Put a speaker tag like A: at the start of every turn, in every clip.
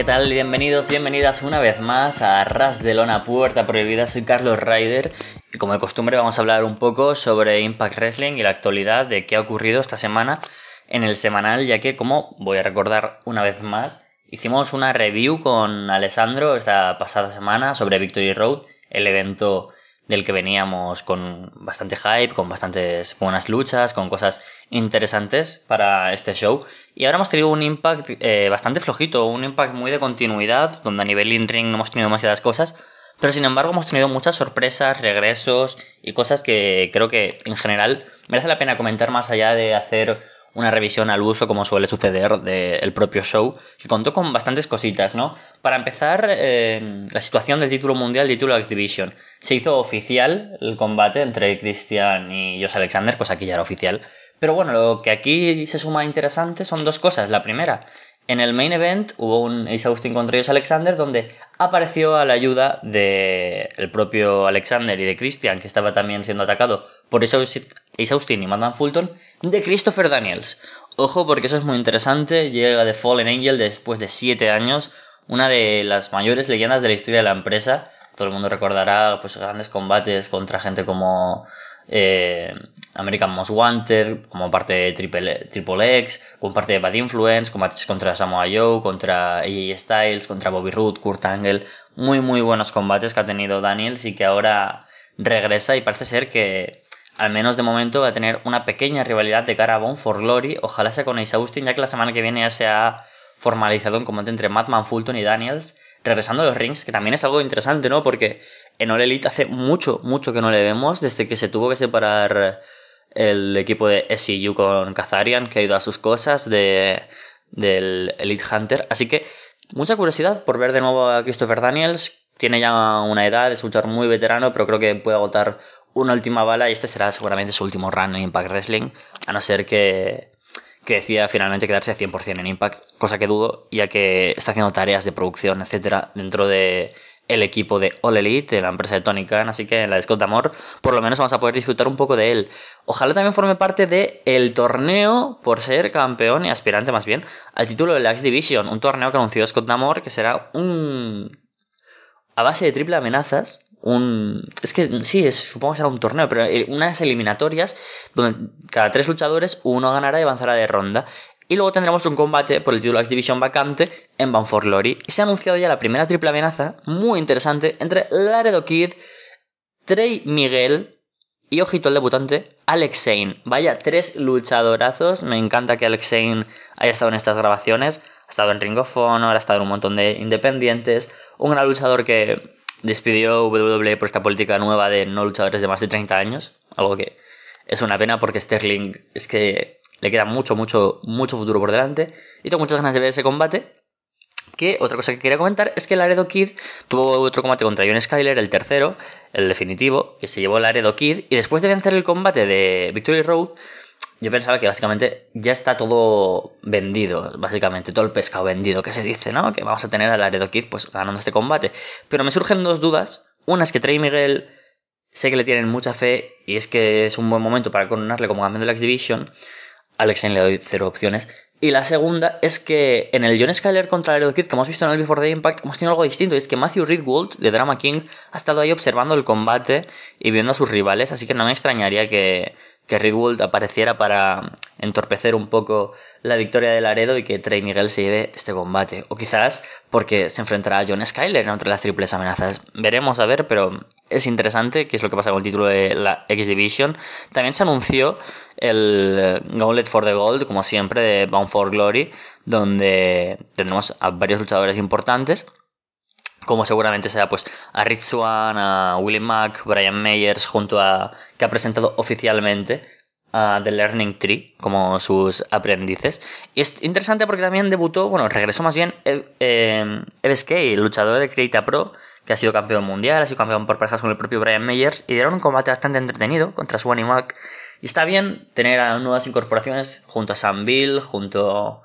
A: ¿Qué tal? Bienvenidos, bienvenidas una vez más a Ras de Lona Puerta Prohibida. Soy Carlos Ryder y como de costumbre vamos a hablar un poco sobre Impact Wrestling y la actualidad de qué ha ocurrido esta semana en el semanal, ya que, como voy a recordar una vez más, hicimos una review con Alessandro esta pasada semana sobre Victory Road, el evento del que veníamos con bastante hype, con bastantes buenas luchas, con cosas interesantes para este show. Y ahora hemos tenido un Impact bastante flojito, un Impact muy de continuidad, donde a nivel in-ring no hemos tenido demasiadas cosas, pero sin embargo hemos tenido muchas sorpresas, regresos y cosas que creo que en general merece la pena comentar más allá de hacer una revisión al uso como suele suceder del propio show, que contó con bastantes cositas, ¿no? Para empezar, la situación del título mundial, título X Division. Se hizo oficial el combate entre Christian y Josh Alexander, cosa que ya era oficial. Pero bueno, lo que aquí se suma interesante son dos cosas. La primera, en el main event hubo un Ace Austin contra Josh Alexander donde apareció a la ayuda del propio Alexander y de Christian, que estaba también siendo atacado por Ace Austin y Madman Fulton, de Christopher Daniels. Ojo, porque eso es muy interesante. Llega The Fallen Angel después de 7 años, una de las mayores leyendas de la historia de la empresa. Todo el mundo recordará pues grandes combates contra gente como American Most Wanted, como parte de Triple X, como parte de Bad Influence, combates contra Samoa Joe, contra AJ Styles, contra Bobby Roode, Kurt Angle. Muy buenos combates que ha tenido Daniels y que ahora regresa y parece ser que al menos de momento va a tener una pequeña rivalidad de cara a Bound for Glory. Ojalá sea con Ace Austin, ya que la semana que viene ya se ha formalizado un combate entre Madman Fulton y Daniels, regresando a los rings, que también es algo interesante, ¿no? Porque en All Elite hace mucho que no le vemos, desde que se tuvo que separar el equipo de SCU con Kazarian, que ha ido a sus cosas, del Elite Hunter. Así que mucha curiosidad por ver de nuevo a Christopher Daniels. Tiene ya una edad, es un luchador muy veterano, pero creo que puede agotar una última bala y este será seguramente su último run en Impact Wrestling, a no ser que decida finalmente quedarse 100% en Impact, cosa que dudo, ya que está haciendo tareas de producción, etcétera, dentro de el equipo de All Elite, de la empresa de Tony Khan, así que en la de Scott D'Amore por lo menos vamos a poder disfrutar un poco de él. Ojalá también forme parte del torneo por ser campeón y aspirante más bien al título de la X Division, un torneo que anunció Scott D'Amore que será a base de triple amenazas. Es que sí, supongo que será un torneo, pero unas eliminatorias donde cada 3 luchadores uno ganará y avanzará de ronda. Y luego tendremos un combate por el título X Division vacante en Bound for Glory. Y se ha anunciado ya la primera triple amenaza, muy interesante, entre Laredo Kid, Trey Miguel y, ojito al debutante, Alex Zayne. Vaya 3 luchadorazos. Me encanta que Alex Zayne haya estado en estas grabaciones. Ha estado en Ring of Honor, ha estado en un montón de independientes. Un gran luchador que despidió WWE por esta política nueva de no luchadores de más de 30 años. Algo que es una pena porque Sterling es que le queda mucho futuro por delante. Y tengo muchas ganas de ver ese combate. Que otra cosa que quería comentar es que Laredo Kid tuvo otro combate contra John Skyler, el tercero, el definitivo, que se llevó Laredo Kid. Y después de vencer el combate de Victory Road, yo pensaba que básicamente ya está todo vendido, básicamente todo el pescado vendido que se dice, ¿no? Que vamos a tener a Laredo Kid pues ganando este combate. Pero me surgen dos dudas. Una es que Trey Miguel sé que le tienen mucha fe y es que es un buen momento para coronarle como campeón de la X Division. Alex Zayne le doy 0 opciones. Y la segunda es que en el John Skyler contra Laredo Kid que hemos visto en el Before the Impact hemos tenido algo distinto, y es que Matthew Ridgold de Drama King ha estado ahí observando el combate y viendo a sus rivales, así que no me extrañaría que Ridgold apareciera para entorpecer un poco la victoria de Laredo y que Trey Miguel se lleve este combate. O quizás porque se enfrentará a John Skyler entre las triples amenazas. Veremos a ver, pero es interesante qué es lo que pasa con el título de la X Division. También se anunció el Gauntlet for the Gold, como siempre, de Bound for Glory, donde tendremos a varios luchadores importantes, como seguramente sea pues a Rich Swann, a Willie Mack, Brian Myers, junto a que ha presentado oficialmente a The Learning Tree como sus aprendices. Y es interesante porque también debutó, bueno, regresó más bien Eve Skay, el luchador de Creita Pro, que ha sido campeón mundial, ha sido campeón por parejas con el propio Brian Myers, y dieron un combate bastante entretenido contra Swann y Mack. Y está bien tener a nuevas incorporaciones junto a Sam Bill, junto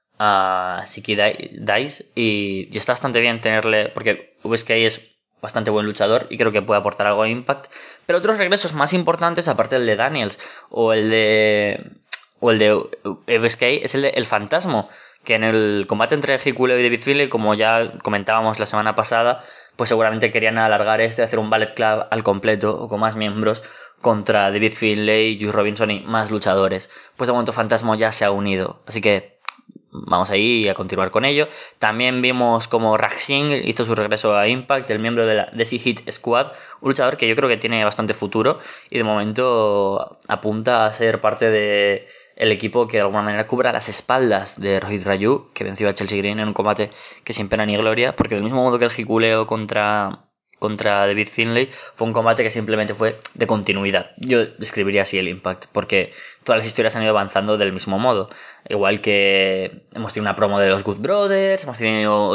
A: a Siki Dice, y está bastante bien tenerle, porque VSK es bastante buen luchador y creo que puede aportar algo a Impact. Pero otros regresos más importantes, aparte del de Daniels o el de o el de FSK es el Fantasma, que en el combate entre Hikuleo y David Finlay, como ya comentábamos la semana pasada, pues seguramente querían alargar hacer un Ballet Club al completo o con más miembros contra David Finlay, Juice Robinson y más luchadores. Pues de momento Fantasma ya se ha unido, así que vamos ahí a continuar con ello. También vimos como Raj Singh hizo su regreso a Impact, el miembro de la DC Hit Squad, un luchador que yo creo que tiene bastante futuro y de momento apunta a ser parte de el equipo que de alguna manera cubra las espaldas de Rohit Raju, que venció a Chelsea Green en un combate que sin pena ni gloria, porque del mismo modo que el Hikuleo contra David Finlay, fue un combate que simplemente fue de continuidad. Yo describiría así el Impact, porque todas las historias han ido avanzando del mismo modo. Igual que hemos tenido una promo de los Good Brothers, hemos tenido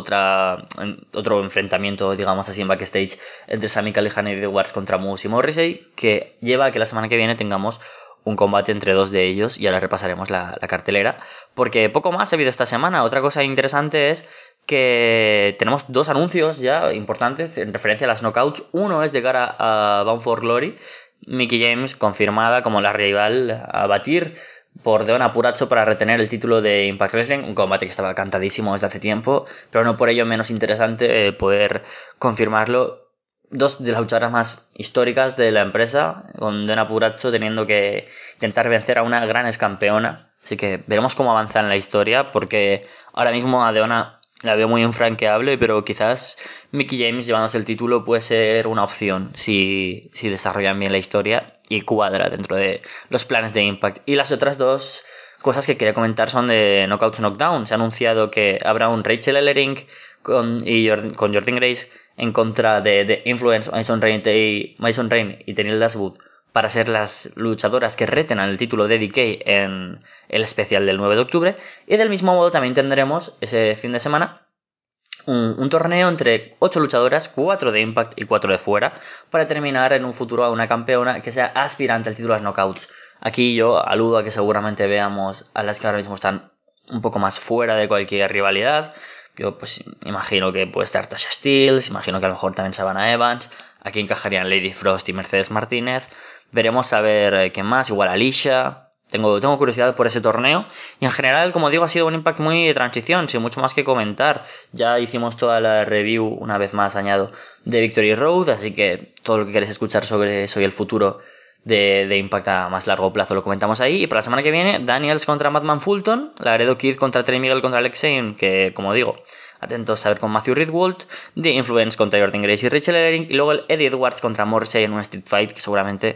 A: otro enfrentamiento, digamos así, en backstage entre Sami Callihan y The Wars contra Moose y Morrissey, que lleva a que la semana que viene tengamos un combate entre dos de ellos y ahora repasaremos la cartelera, porque poco más ha habido esta semana. Otra cosa interesante es que tenemos dos anuncios ya importantes en referencia a las knockouts. Uno es de cara a Bound for Glory, Mickie James confirmada como la rival a batir por Deonna Purrazzo para retener el título de Impact Wrestling, un combate que estaba cantadísimo desde hace tiempo, pero no por ello menos interesante poder confirmarlo. Dos de las luchadoras más históricas de la empresa, con Deonna Purrazzo teniendo que intentar vencer a una gran excampeona. Así que veremos cómo avanza en la historia, porque ahora mismo a Deonna la veo muy infranqueable, pero quizás Mickie James llevándose el título puede ser una opción si desarrollan bien la historia y cuadra dentro de los planes de Impact. Y las otras dos cosas que quería comentar son de Knockouts Knockdown. Se ha anunciado que habrá un Rachel Ellering con Jordynne Grace en contra de Influence, Mason Rain y Tenille Dashwood para ser las luchadoras que reten al título de DK en el especial del 9 de octubre. Y del mismo modo también tendremos ese fin de semana un torneo entre 8 luchadoras, 4 de Impact y 4 de fuera, para terminar en un futuro a una campeona que sea aspirante al título de las Knockouts. Aquí yo aludo a que seguramente veamos a las que ahora mismo están un poco más fuera de cualquier rivalidad. Yo pues imagino que puede estar Tasha Steelz, imagino que a lo mejor también Savannah Evans, aquí encajarían Lady Frost y Mercedes Martínez. Veremos a ver qué más, igual Alicia. Tengo curiosidad por ese torneo. Y en general, como digo, ha sido un Impact muy de transición, sin mucho más que comentar. Ya hicimos toda la review, una vez más añado, de Victory Road, así que todo lo que queréis escuchar sobre eso y el futuro de Impact a más largo plazo lo comentamos ahí. Y para la semana que viene, Daniels contra Madman Fulton, Laredo Kid contra Trey Miguel contra Alex Zane, que como digo, atentos a ver con Matthew Ridwald, The Influence contra Jordan Grace y Rachel Ellering, y luego el Eddie Edwards contra Morrissey en un Street Fight que seguramente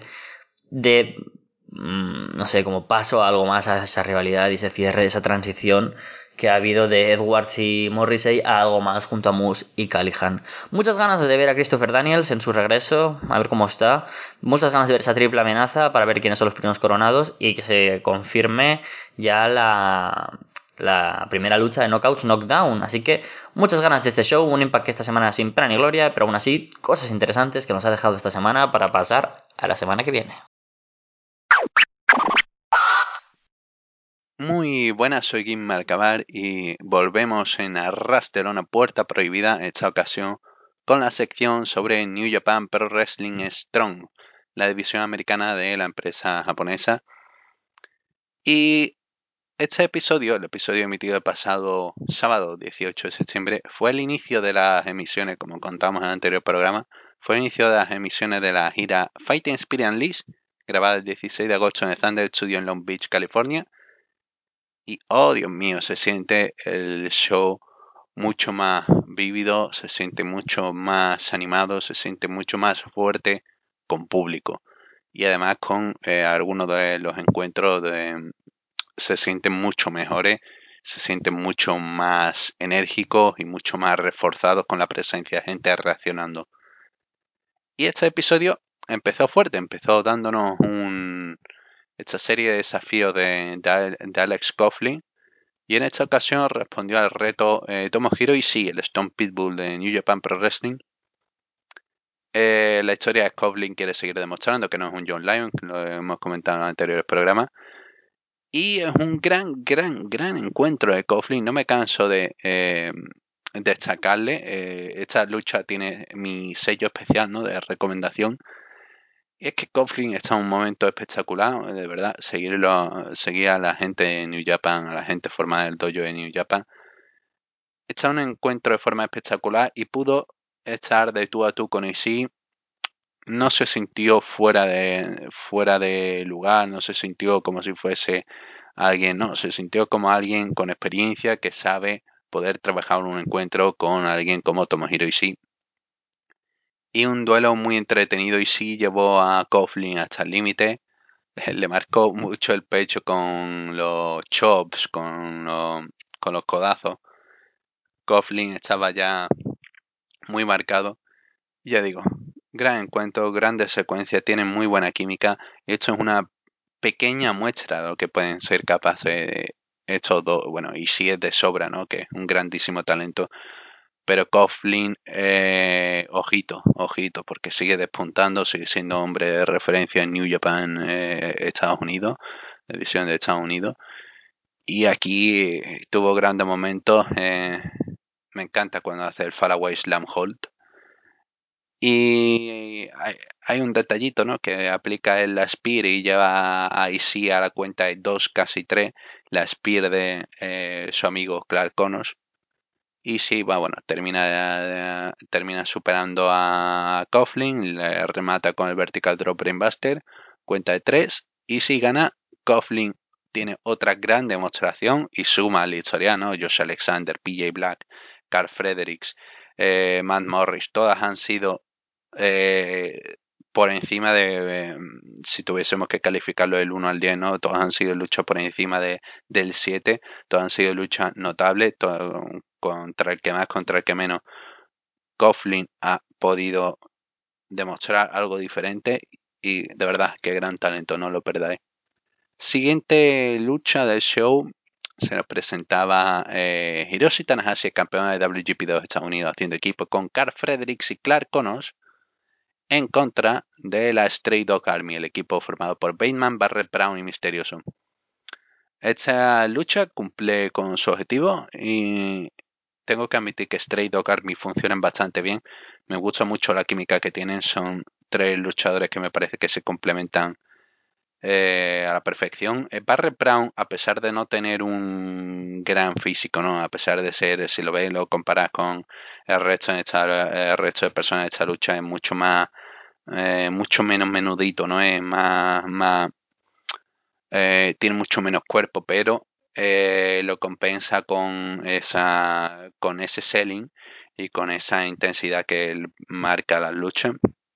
A: de no sé, como paso a algo más a esa rivalidad y se cierre esa transición que ha habido de Edwards y Morrissey a algo más junto a Moose y Callihan. Muchas ganas de ver a Christopher Daniels en su regreso, a ver cómo está. Muchas ganas de ver esa triple amenaza para ver quiénes son los primeros coronados y que se confirme ya la primera lucha de Knockouts Knockdown. Así que muchas ganas de este show, un Impact que esta semana sin pena ni gloria, pero aún así cosas interesantes que nos ha dejado esta semana para pasar a la semana que viene.
B: Muy buenas, soy Kim Marcabar y volvemos en Arras de Lona Puerta Prohibida, esta ocasión con la sección sobre New Japan Pro Wrestling Strong, la división americana de la empresa japonesa. Y este episodio, el episodio emitido el pasado sábado 18 de septiembre, fue el inicio de las emisiones, como contamos en el anterior programa, fue el inicio de las emisiones de la gira Fighting Spirit Unleashed, grabada el 16 de agosto en el Thunder Studio en Long Beach, California. Y, oh Dios mío, se siente el show mucho más vívido, se siente mucho más animado, se siente mucho más fuerte con público. Y además con algunos de los encuentros se sienten mucho mejores, se sienten mucho más enérgicos y mucho más reforzados con la presencia de gente reaccionando. Y este episodio empezó fuerte, empezó dándonos esta serie de desafíos de Alex Coughlin. Y en esta ocasión respondió al reto Tomohiro Ishii, el Stone Pitbull de New Japan Pro Wrestling. La historia de Coughlin quiere seguir demostrando que no es un John Lyon, que lo hemos comentado en los anteriores programas. Y es un gran encuentro de Coughlin. No me canso de destacarle. Esta lucha tiene mi sello especial, ¿no?, de recomendación. Y es que Coughlin está en un momento espectacular, de verdad, seguir a la gente de New Japan, a la gente formada del dojo de New Japan. Está en un encuentro de forma espectacular y pudo estar de tú a tú con Ishii. No se sintió fuera de lugar, no se sintió como si fuese alguien, no, se sintió como alguien con experiencia que sabe poder trabajar en un encuentro con alguien como Tomohiro Ishii. Y un duelo muy entretenido. Ishii llevó a Coughlin hasta el límite. Le marcó mucho el pecho con los chops, con los codazos. Coughlin estaba ya muy marcado. Ya digo, gran encuentro, grandes secuencias, tienen muy buena química. Esto es una pequeña muestra de lo que pueden ser capaces de estos dos. Bueno, Ishii es de sobra, ¿no? Que es un grandísimo talento. Pero Coughlin, ojito, porque sigue despuntando, sigue siendo hombre de referencia en New Japan, Estados Unidos, la división de Estados Unidos. Y aquí tuvo grandes momentos. Me encanta cuando hace el Fallaway Slam Hold. Y hay un detallito, ¿no? Que aplica el la Spear y lleva a Ishii a la cuenta de 2, casi 3. La Spear de su amigo Clark Connors. Y sí, bueno, termina superando a Coughlin, le remata con el Vertical Drop Brainbuster, cuenta de 3. Y si gana, Coughlin tiene otra gran demostración y suma al historiano, Josh Alexander, PJ Black, Carl Fredericks, Matt Morris, todas han sido por encima de, si tuviésemos que calificarlo del 1 al 10, ¿no? Todas han sido luchas por encima del 7, todas han sido luchas notables, contra el que más, contra el que menos. Coughlin ha podido demostrar algo diferente y de verdad, qué gran talento, no lo perdáis. Siguiente lucha del show, se nos presentaba Hiroshi Tanahashi, campeón de WGP de los Estados Unidos, haciendo equipo con Carl Fredericks y Clark Connors en contra de la Stray Dog Army, el equipo formado por Bateman, Barrett Brown y Misterioso. Esta lucha cumple con su objetivo y tengo que admitir que Stray Dog Army funcionan bastante bien. Me gusta mucho la química que tienen. Son 3 luchadores que me parece que se complementan a la perfección. Barrett Brown, a pesar de no tener un gran físico, ¿no? A pesar de ser, si lo veis, lo comparas con el resto de personas de esta lucha, es mucho menos menudito, ¿no? Es tiene mucho menos cuerpo, pero lo compensa con ese selling y con esa intensidad que él marca las luchas.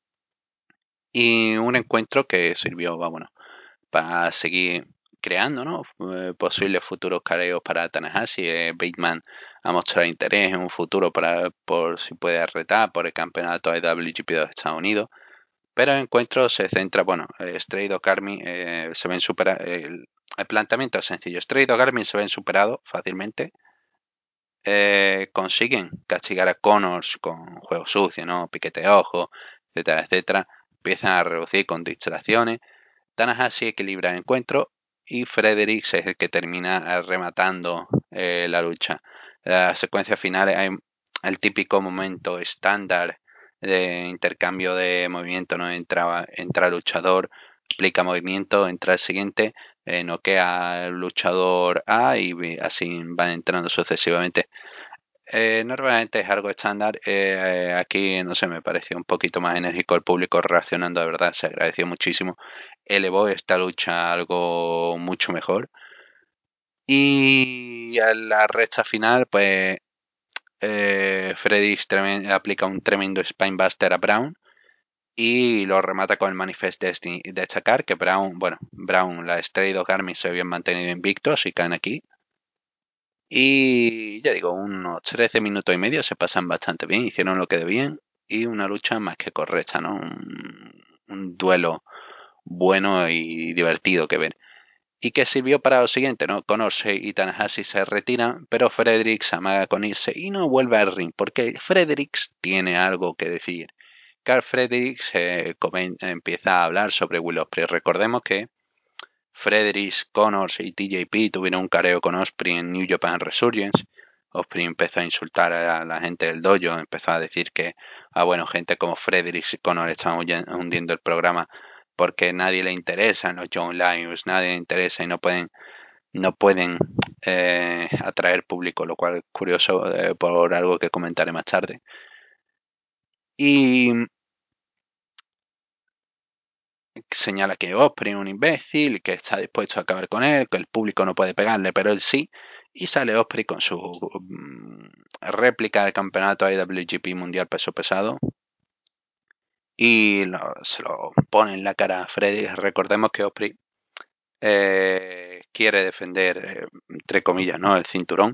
B: Y un encuentro que sirvió, bueno, para seguir creando, ¿no? Posibles futuros careos para Tanahashi. Bateman a mostrar interés en un futuro por si puede retar por el campeonato IWGP de Estados Unidos. Pero el encuentro se centra, bueno, Stray Dog Army se ven superados. El planteamiento es sencillo. Stray Dog Army se ven superados fácilmente. Consiguen castigar a Connors con juego sucio, ¿no? Piquete de ojo, etcétera, etcétera. Empiezan a reducir con distracciones. Tanahashi equilibra el encuentro y Fredericks es el que termina rematando la lucha. La secuencia final hay el típico momento estándar de intercambio de movimiento, ¿no? Entra luchador, aplica movimiento, entra el siguiente, noquea al luchador A y así van entrando sucesivamente. Normalmente es algo estándar. Aquí, no sé, me pareció un poquito más enérgico el público reaccionando, de verdad, se agradeció muchísimo. Elevó esta lucha a algo mucho mejor. Y a la recta final, pues Freddy aplica un tremendo Spinebuster a Brown y lo remata con el Manifest Destiny. Destacar que Brown, la Stray Dog Army se habían mantenido invictos y caen aquí. Y ya digo, unos 13 minutos y medio se pasan bastante bien, hicieron lo que debían y una lucha más que correcta, ¿no? Un duelo bueno y divertido que ver. Y que sirvió para lo siguiente, ¿no? Connors y Tanahashi se retiran, pero Fredericks amaga con irse y no vuelve al ring, porque Fredericks tiene algo que decir. Carl Fredericks empieza a hablar sobre Will Ospreay. Recordemos que Fredericks, Connors y TJP tuvieron un careo con Ospreay en New Japan Resurgence. Ospreay empezó a insultar a la gente del dojo, empezó a decir que, bueno, gente como Fredericks y Connors estaban hundiendo el programa porque nadie le interesa, los Young Lions, nadie le interesa y no pueden atraer público, lo cual es curioso por algo que comentaré más tarde. Y señala que Ospreay es un imbécil, que está dispuesto a acabar con él, que el público no puede pegarle, pero él sí. Y sale Ospreay con su réplica del campeonato IWGP Mundial Peso Pesado. Y se lo pone en la cara a Freddy. Recordemos que Ospreay quiere defender, entre comillas, ¿no?, el cinturón.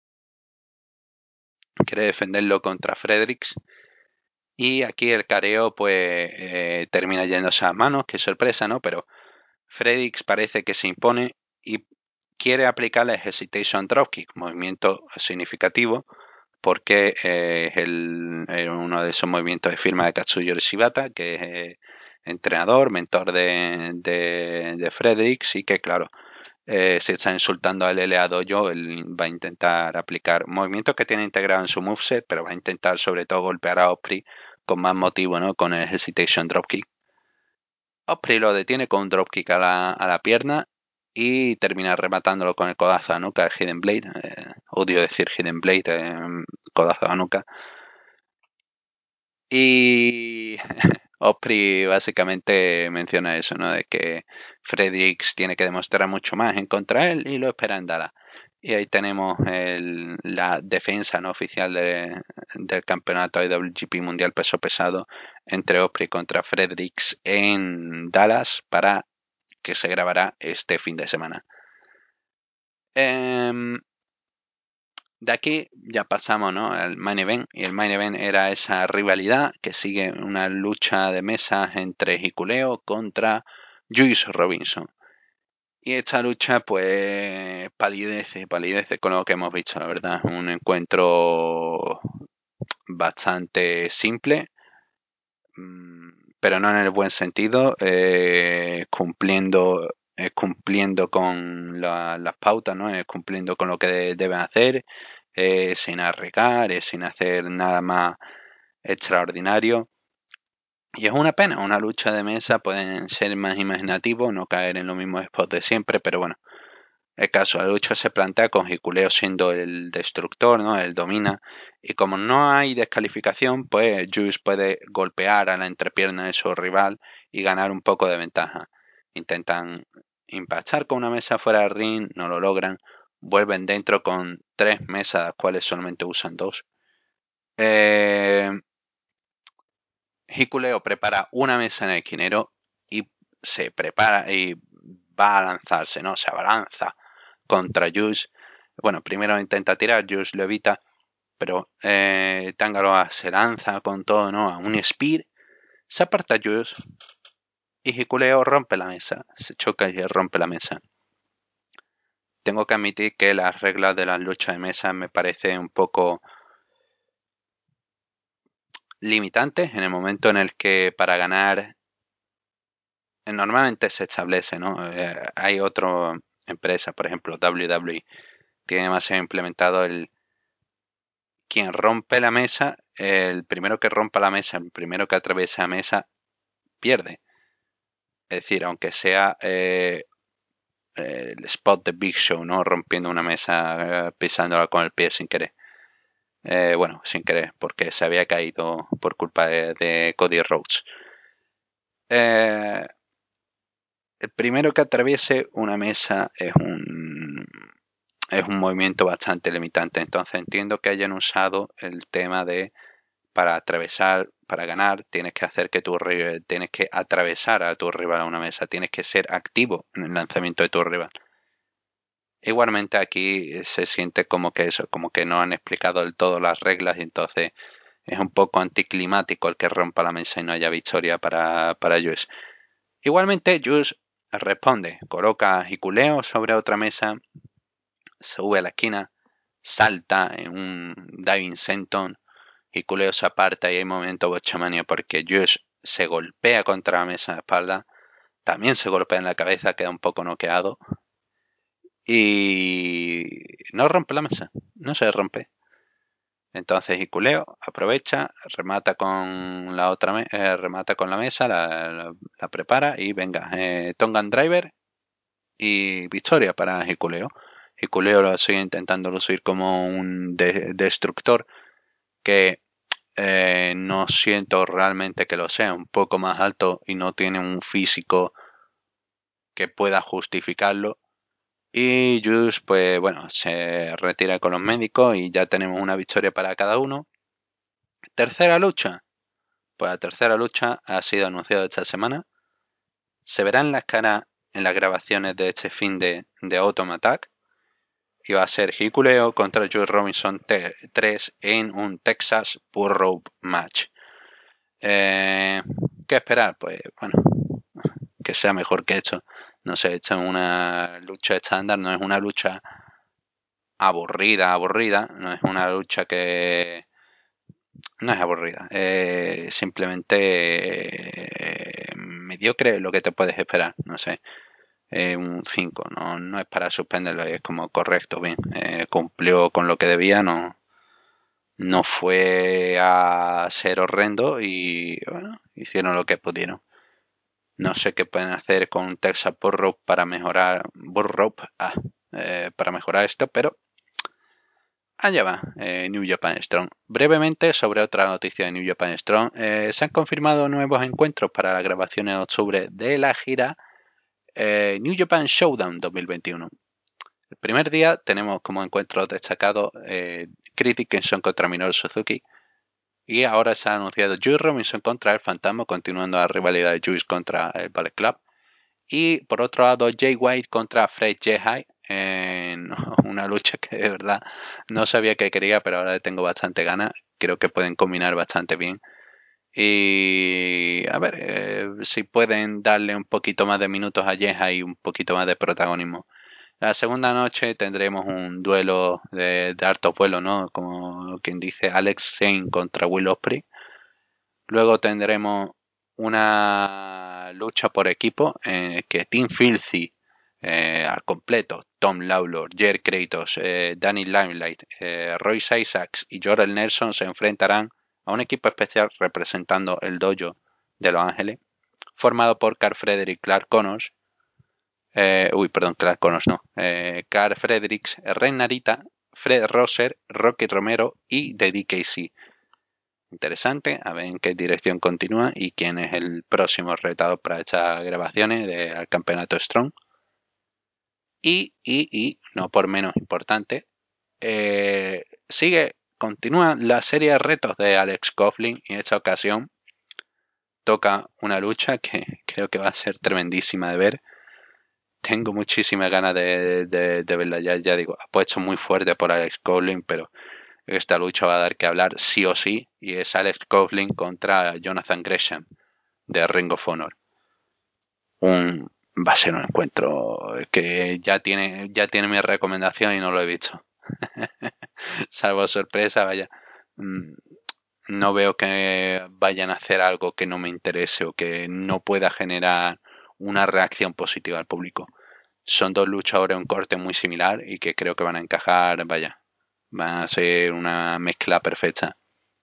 B: Quiere defenderlo contra Fredericks. Y aquí el careo pues termina yéndose a manos. Qué sorpresa, ¿no? Pero Fredericks parece que se impone y quiere aplicar el Hesitation Dropkick, movimiento significativo porque es uno de esos movimientos de firma de Katsuyori Shibata, que es entrenador, mentor de Fredericks, y que claro, se está insultando al LA Dojo. Él va a intentar aplicar movimientos que tiene integrado en su moveset, pero va a intentar sobre todo golpear a Ospreay con más motivo, ¿no?, con el Hesitation Dropkick. Ospreay lo detiene con un dropkick a la pierna y termina rematándolo con el codazo a nuca, el Hidden Blade. Odio decir Hidden Blade, codazo a nuca. Y Ospreay básicamente menciona eso, ¿no?, de que Fredericks tiene que demostrar mucho más en contra de él y lo espera en Dallas. Y ahí tenemos la defensa no oficial del campeonato IWGP Mundial Peso Pesado entre Ospreay contra Fredericks en Dallas, para que se grabará este fin de semana. De aquí ya pasamos, ¿no?, al main event. Y el main event era esa rivalidad que sigue una lucha de mesas entre Hikuleo contra Juice Robinson. Y esta lucha pues palidece con lo que hemos visto, la verdad. Un encuentro bastante simple, pero no en el buen sentido, cumpliendo con las pautas, ¿no?, cumpliendo con lo que deben hacer, sin arriesgar, sin hacer nada más extraordinario. Y es una pena. Una lucha de mesa pueden ser más imaginativos, no caer en los mismos spots de siempre, pero bueno, el caso, la lucha se plantea con Hikuleo siendo el destructor, ¿no?, el domina, y como no hay descalificación, pues Juice puede golpear a la entrepierna de su rival y ganar un poco de ventaja. Intentan impactar con una mesa fuera del ring, no lo logran, vuelven dentro con 3 mesas, las cuales solamente usan 2. Hikuleo prepara una mesa en el esquinero y se prepara y va a lanzarse, ¿no? Se abalanza contra Juice. Bueno, primero intenta tirar, Juice lo evita, pero Tangaloa se lanza con todo, ¿no?, a un spear, se aparta Juice y Hikuleo rompe la mesa, se choca y rompe la mesa. Tengo que admitir que las reglas de las luchas de mesa me parecen un poco limitantes, en el momento en el que para ganar normalmente se establece, ¿no? Hay otras empresas, por ejemplo WWE, tiene más implementado quien rompe la mesa, el primero que rompa la mesa, el primero que atraviesa la mesa, pierde. Es decir, aunque sea el spot de Big Show, ¿no?, rompiendo una mesa, pisándola con el pie sin querer. Bueno, sin querer, porque se había caído por culpa de Cody Rhodes. El primero que atraviese una mesa es un movimiento bastante limitante. Entonces entiendo que hayan usado el tema de para atravesar, para ganar, tienes que hacer que tienes que atravesar a tu rival a una mesa, tienes que ser activo en el lanzamiento de tu rival. Igualmente aquí se siente como que eso, como que no han explicado del todo las reglas, y entonces es un poco anticlimático el que rompa la mesa y no haya victoria para Juice. Igualmente Juice responde, coloca a Hikuleo sobre otra mesa, sube a la esquina, salta en un diving senton, Hikuleo se aparta y hay momento bochamania porque Juice se golpea contra la mesa de espalda, también se golpea en la cabeza, queda un poco noqueado y no rompe la mesa, no se rompe. Entonces Hikuleo aprovecha, remata con la remata con la mesa, la prepara y venga, Tongan Driver y victoria para Hikuleo. Hikuleo lo sigue intentando lucir como un destructor que no siento realmente que lo sea, un poco más alto y no tiene un físico que pueda justificarlo. Y Juice, pues bueno, se retira con los médicos y ya tenemos una victoria para cada uno. Tercera lucha. Pues la tercera lucha ha sido anunciada esta semana. Se verán las caras en las grabaciones de este fin de Autumn Attack. Y va a ser Hikuleo contra Juice Robinson 3 en un Texas Bull Rope Match. ¿Qué esperar? Pues bueno, que sea mejor que esto. No sé, esto es una lucha estándar, no es una lucha aburrida, no es una lucha que... No es aburrida, simplemente mediocre lo que te puedes esperar, no sé. Un 5, no es para suspenderlo, es como correcto, bien, cumplió con lo que debía, no fue a ser horrendo y bueno, hicieron lo que pudieron. No sé qué pueden hacer con Texas Bull Rope para mejorar para mejorar esto, pero allá va, New Japan Strong. Brevemente sobre otra noticia de New Japan Strong, se han confirmado nuevos encuentros para la grabación en octubre de la gira New Japan Showdown 2021. El primer día tenemos como encuentros destacados Chris Dickinson contra Minoru Suzuki. Y ahora se ha anunciado Juice Robinson contra el Fantasma, continuando la rivalidad de Juice contra el Ballet Club. Y por otro lado, Jay White contra Fred Yehi en una lucha que de verdad no sabía que quería, pero ahora tengo bastante ganas. Creo que pueden combinar bastante bien. Y a ver si pueden darle un poquito más de minutos a Yehi y un poquito más de protagonismo. La segunda noche tendremos un duelo de alto vuelo, ¿no? Como quien dice, Alex Zane contra Will Ospreay. Luego tendremos una lucha por equipo en el que Team Filthy al completo, Tom Lawlor, Jer Kratos, Danny Limelight, Royce Isaacs y Jorel Nelson se enfrentarán a un equipo especial representando el dojo de Los Ángeles, formado por Carl Frederick, Clark Connors, Clark Connors no, Carl Fredericks, Ren Narita, Fred Rosser, Rocky Romero y The DKC. Interesante, a ver en qué dirección continúa y quién es el próximo retador para estas grabaciones del campeonato Strong. Y no por menos importante, continúa la serie de retos de Alex Coughlin y en esta ocasión toca una lucha que creo que va a ser tremendísima de ver. Tengo muchísimas ganas de verla, ya digo, apuesto muy fuerte por Alex Coughlin, pero esta lucha va a dar que hablar sí o sí, y es Alex Coughlin contra Jonathan Gresham de Ring of Honor. Va a ser un encuentro que ya tiene mi recomendación y no lo he visto. Salvo sorpresa, vaya. No veo que vayan a hacer algo que no me interese o que no pueda generar una reacción positiva al público. Son dos luchadores, un corte muy similar y que creo que van a encajar, vaya, van a ser una mezcla perfecta.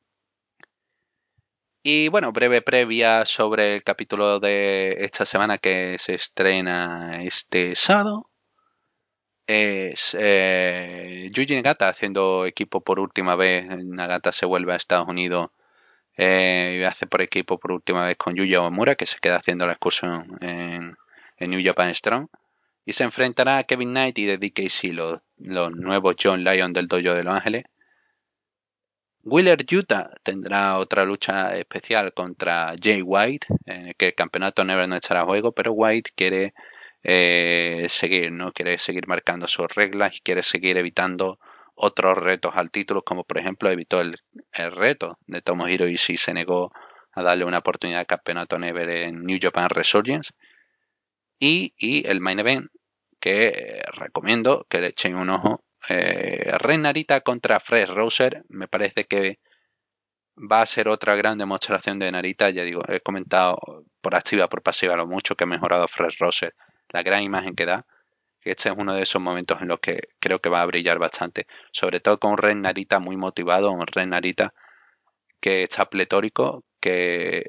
B: Y bueno, breve previa sobre el capítulo de esta semana que se estrena este sábado. Es Yuji Nagata haciendo equipo por última vez. Nagata se vuelve a Estados Unidos y hace por equipo por última vez con Yuya Omura, que se queda haciendo la excursión en New Japan Strong. Y se enfrentará a Kevin Knight y The DKC, los nuevos John Lyon del dojo de Los Ángeles. Wheeler Yuta tendrá otra lucha especial contra Jay White, en el que el campeonato never no estará a juego, pero White quiere seguir, ¿no? Quiere seguir marcando sus reglas y quiere seguir evitando otros retos al título, como por ejemplo evitó el reto de Tomohiro Ishii, se negó a darle una oportunidad al campeonato never en New Japan Resurgence. Y el main event, que recomiendo que le echen un ojo, Ren Narita contra Fred Rosser. Me parece que va a ser otra gran demostración de Narita. Ya digo, he comentado por activa por pasiva lo mucho que ha mejorado Fred Rosser, la gran imagen que da, Este es uno de esos momentos en los que creo que va a brillar bastante. Sobre todo con un Ren Narita muy motivado, un Ren Narita que está pletórico, que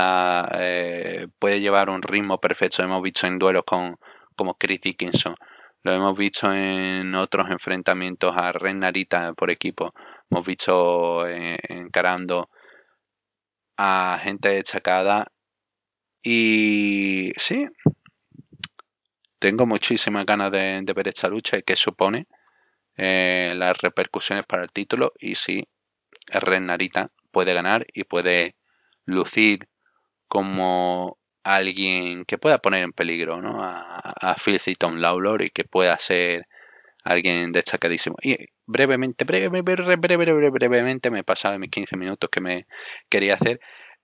B: puede llevar un ritmo perfecto. Lo hemos visto en duelos como Chris Dickinson. Lo hemos visto en otros enfrentamientos a Ren Narita por equipo. Hemos visto encarando a gente destacada. Y sí, tengo muchísimas ganas de ver esta lucha y qué supone las repercusiones para el título. Y sí, Ren Narita puede ganar y puede lucir como alguien que pueda poner en peligro, ¿no? a Filthy Tom Lawlor, y que pueda ser alguien destacadísimo. Y brevemente me he pasado mis 15 minutos que me quería hacer.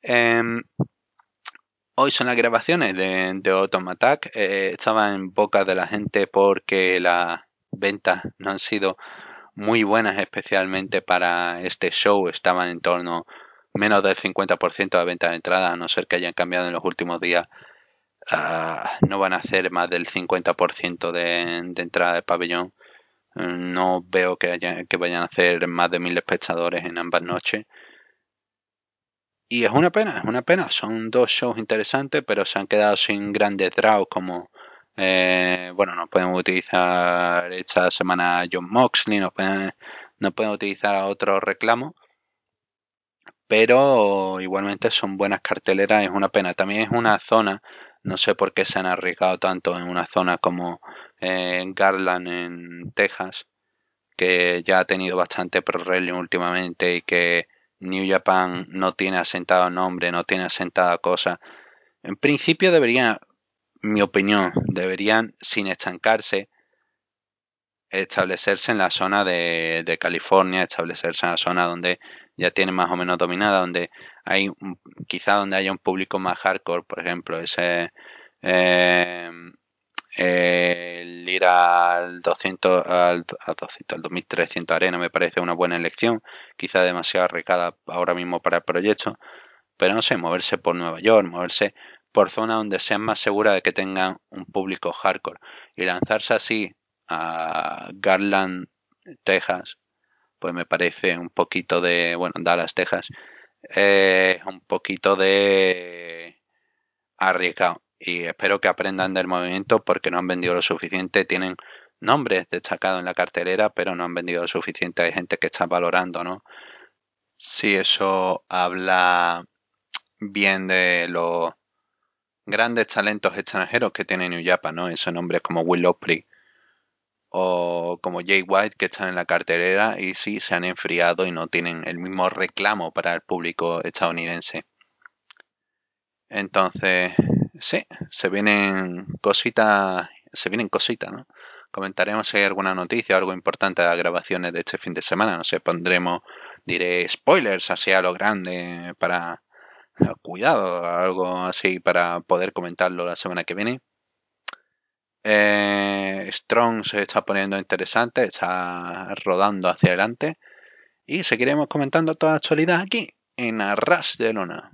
B: Hoy son las grabaciones de Autumn Attack. Estaba en boca de la gente porque las ventas no han sido muy buenas, especialmente para este show. Estaban en torno menos del 50% de ventas de entrada, a no ser que hayan cambiado en los últimos días. No van a hacer más del 50% de entrada de pabellón. No veo que vayan a hacer más de 1000 espectadores en ambas noches. Y es una pena. Son dos shows interesantes, pero se han quedado sin grandes draws como... no podemos utilizar esta semana a Jon Moxley, no pueden utilizar a otros reclamos, pero igualmente son buenas carteleras. Es una pena. También es una zona, no sé por qué se han arriesgado tanto en una zona como Garland en Texas, que ya ha tenido bastante pro wrestling últimamente y que New Japan no tiene asentado nombre, no tiene asentada cosa. En principio deberían, mi opinión, sin estancarse, establecerse en la zona de California, establecerse en la zona donde ya tiene más o menos dominada, donde hay quizá donde haya un público más hardcore, por ejemplo, el ir al 2300 Arena me parece una buena elección, quizá demasiado arriesgada ahora mismo para el proyecto, pero no sé, moverse por Nueva York, moverse por zonas donde sean más seguras de que tengan un público hardcore, y lanzarse así a Garland, Texas, pues me parece un poquito Dallas, Texas, un poquito de arriesgado. Y espero que aprendan del movimiento, porque no han vendido lo suficiente. Tienen nombres destacados en la cartelera, pero no han vendido lo suficiente. Hay gente que está valorando, ¿no? Si eso habla bien de los grandes talentos extranjeros que tiene New Japan, ¿no? Esos nombres como Will Ospreay o como Jay White, que están en la cartelera y sí se han enfriado y no tienen el mismo reclamo para el público estadounidense. Entonces, sí, se vienen cositas, ¿no? Comentaremos si hay alguna noticia o algo importante de las grabaciones de este fin de semana. No sé, diré spoilers así a lo grande para... Cuidado, algo así para poder comentarlo la semana que viene. Strong se está poniendo interesante, está rodando hacia adelante. Y seguiremos comentando toda la actualidad aquí, en Arras de Lona.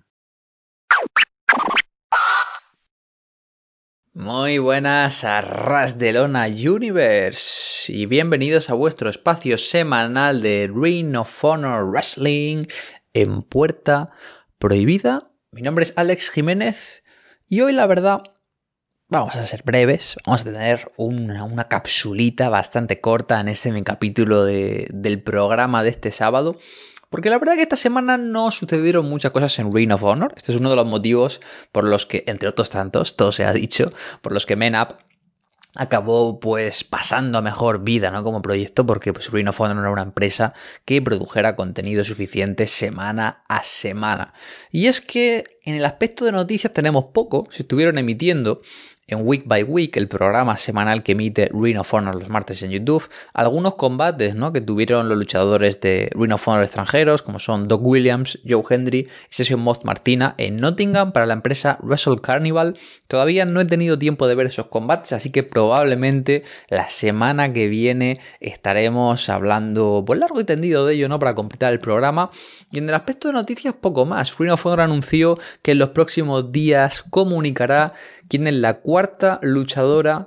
C: Muy buenas a Ras de Lona Universe y bienvenidos a vuestro espacio semanal de Ring of Honor Wrestling en Puerta Prohibida. Mi nombre es Alex Jiménez y hoy la verdad vamos a ser breves, vamos a tener una capsulita bastante corta en este capítulo del programa de este sábado. Porque la verdad que esta semana no sucedieron muchas cosas en Ring of Honor. Este es uno de los motivos por los que, entre otros tantos, todo se ha dicho, por los que Men Up acabó pues pasando a mejor vida, ¿no? Como proyecto, porque pues Ring of Honor no era una empresa que produjera contenido suficiente semana a semana. Y es que en el aspecto de noticias tenemos poco. Se estuvieron emitiendo en Week by Week, el programa semanal que emite Ring of Honor los martes en YouTube, algunos combates, ¿no?, que tuvieron los luchadores de Ring of Honor extranjeros, como son Doc Williams, Joe Hendry y Session Moth Martina en Nottingham para la empresa Wrestle Carnival. Todavía no he tenido tiempo de ver esos combates, así que probablemente la semana que viene estaremos hablando pues largo y tendido de ello, ¿no?, para completar el programa. Y en el aspecto de noticias, poco más. Ring of Honor anunció que en los próximos días comunicará quién es la cuarta luchadora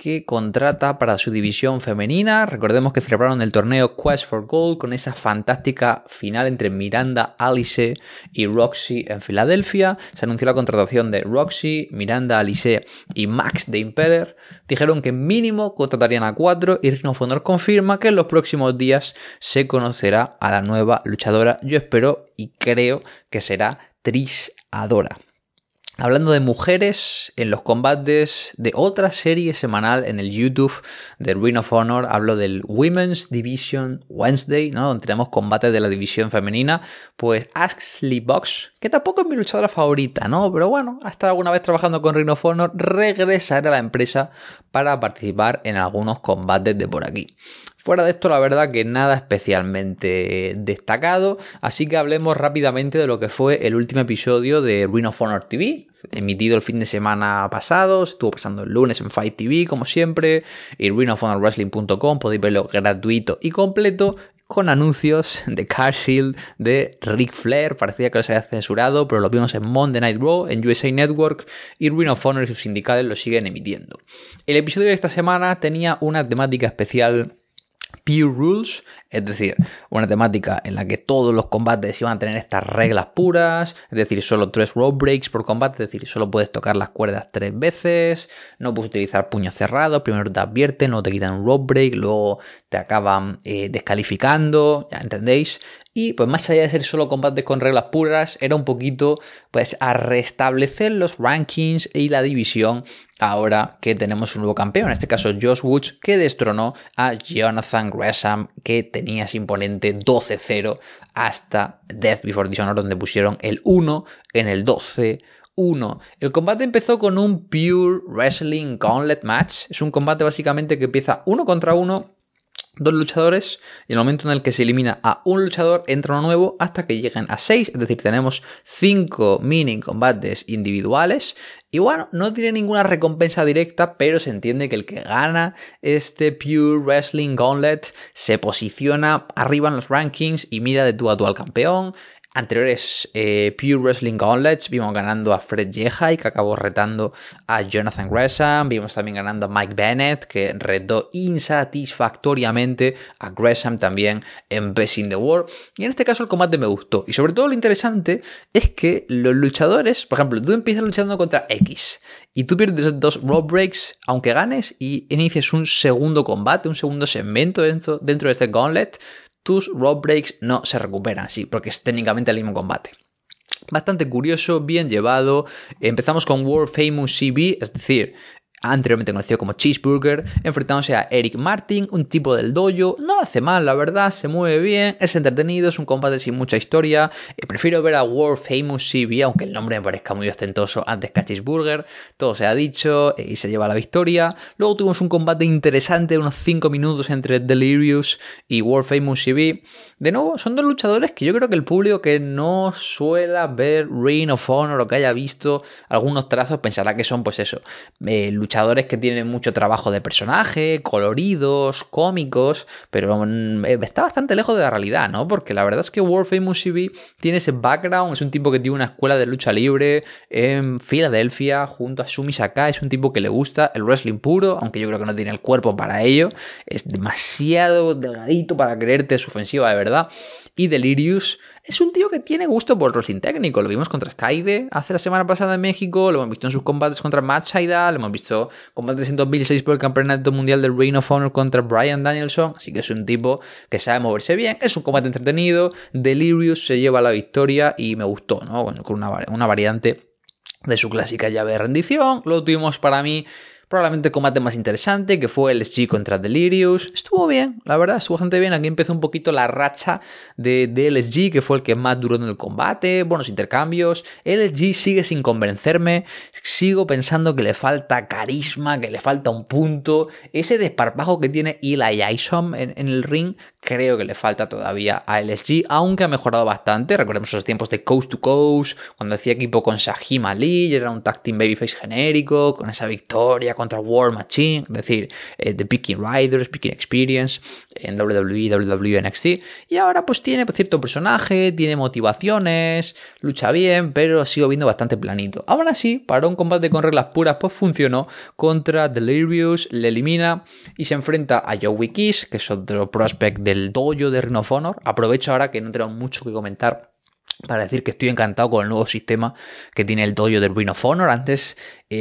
C: que contrata para su división femenina. Recordemos que celebraron el torneo Quest for Gold con esa fantástica final entre Miranda Alice y Roxy en Filadelfia. Se anunció la contratación de Roxy, Miranda Alice y Max the Impaler. Dijeron que mínimo contratarían a 4 y Ring of Honor confirma que en los próximos días se conocerá a la nueva luchadora. Yo espero y creo que será Trish Adora. Hablando de mujeres en los combates de otra serie semanal en el YouTube de Ring of Honor, hablo del Women's Division Wednesday, ¿no? Donde tenemos combates de la división femenina. Pues Ashley Box, que tampoco es mi luchadora favorita, ¿no? Pero bueno, ha estado alguna vez trabajando con Ring of Honor, regresará a la empresa para participar en algunos combates de por aquí. Fuera de esto, la verdad que nada especialmente destacado, así que hablemos rápidamente de lo que fue el último episodio de Ring of Honor TV, emitido el fin de semana pasado, estuvo pasando el lunes en Fight TV, como siempre, y ringofhonorwrestling.com, podéis verlo gratuito y completo, con anuncios de Car Shield, de Ric Flair, parecía que los había censurado, pero lo vimos en Monday Night Raw, en USA Network, y Ring of Honor y sus sindicales lo siguen emitiendo. El episodio de esta semana tenía una temática especial, Pure Rules, es decir, una temática en la que todos los combates iban a tener estas reglas puras, es decir, solo 3 rope breaks por combate, es decir, solo puedes tocar las cuerdas 3 veces, no puedes utilizar puños cerrados, primero te advierten, luego te quitan un rope break, luego te acaban descalificando, ya entendéis. Y pues más allá de ser solo combates con reglas puras, era un poquito pues a restablecer los rankings y la división ahora que tenemos un nuevo campeón, en este caso Josh Woods, que destronó a Jonathan Gresham, que tenía ese imponente 12-0 hasta Death Before Dishonor, donde pusieron el 1 en el 12-1. El combate empezó con un Pure Wrestling Gauntlet Match. Es un combate básicamente que empieza 1 contra 1, 2 luchadores, y en el momento en el que se elimina a un luchador entra uno nuevo hasta que lleguen a 6, es decir, tenemos 5 mini combates individuales. Y bueno, no tiene ninguna recompensa directa, pero se entiende que el que gana este Pure Wrestling Gauntlet se posiciona arriba en los rankings y mira de tú a tú al campeón. Anteriores Pure Wrestling Gauntlets vimos ganando a Fred Yehi, que acabó retando a Jonathan Gresham. Vimos también ganando a Mike Bennett, que retó insatisfactoriamente a Gresham también en Best in the World. Y en este caso el combate me gustó. Y sobre todo lo interesante es que los luchadores, por ejemplo, tú empiezas luchando contra X y tú pierdes 2 rope breaks, aunque ganes y inicies un segundo combate, un segundo segmento dentro de este Gauntlet, tus rope breaks no se recuperan, sí, porque es técnicamente el mismo combate. Bastante curioso, bien llevado. Empezamos con World Famous CB, es decir, anteriormente conocido como Cheeseburger, enfrentándose a Eric Martin, un tipo del dojo. No lo hace mal, la verdad, se mueve bien, es entretenido, es un combate sin mucha historia. Prefiero ver a World Famous CB, aunque el nombre me parezca muy ostentoso, antes que a Cheeseburger. Todo se ha dicho y se lleva la victoria. Luego tuvimos un combate interesante, unos 5 minutos entre Delirious y World Famous CB. De nuevo, son 2 luchadores que yo creo que el público que no suele ver Ring of Honor o que haya visto algunos trazos pensará que son, pues eso, luchadores que tienen mucho trabajo de personaje, coloridos, cómicos, pero está bastante lejos de la realidad, ¿no? Porque la verdad es que World Famous CB tiene ese background, es un tipo que tiene una escuela de lucha libre en Filadelfia junto a Sumi Sakai, es un tipo que le gusta el wrestling puro, aunque yo creo que no tiene el cuerpo para ello, es demasiado delgadito para creerte su ofensiva de verdad. Y Delirious es un tío que tiene gusto por el wrestling técnico. Lo vimos contra Skyde hace la semana pasada en México, lo hemos visto en sus combates contra Matt Sydal, lo hemos visto combates en 2006 por el campeonato mundial del Ring of Honor contra Bryan Danielson, así que es un tipo que sabe moverse bien, es un combate entretenido. Delirious se lleva la victoria y me gustó, ¿no? Bueno, con una variante de su clásica llave de rendición. Luego tuvimos para mí probablemente el combate más interesante, que fue el LSG contra Delirious. Estuvo bien, la verdad, estuvo bastante bien. Aquí empezó un poquito la racha de LSG, que fue el que más duró en el combate. Buenos intercambios. LSG sigue sin convencerme. Sigo pensando que le falta carisma, que le falta un punto. Ese desparpajo que tiene Eli Isom en el ring, creo que le falta todavía a LSG, aunque ha mejorado bastante. Recordemos los tiempos de Coast to Coast, cuando hacía equipo con Shahim Ali, y era un tag team babyface genérico, con esa victoria contra War Machine, es decir, The Picking Riders, Picking Experience en WWE, WWE, NXT. Y ahora pues tiene cierto personaje, tiene motivaciones, lucha bien, pero sigo viendo bastante planito. Aún así, para un combate con reglas puras, pues funcionó contra Delirious, le elimina y se enfrenta a Joey Kiss, que es otro prospect del dojo de Ring of Honor. Aprovecho ahora que no tengo mucho que comentar para decir que estoy encantado con el nuevo sistema que tiene el dojo de Ring of Honor. Antes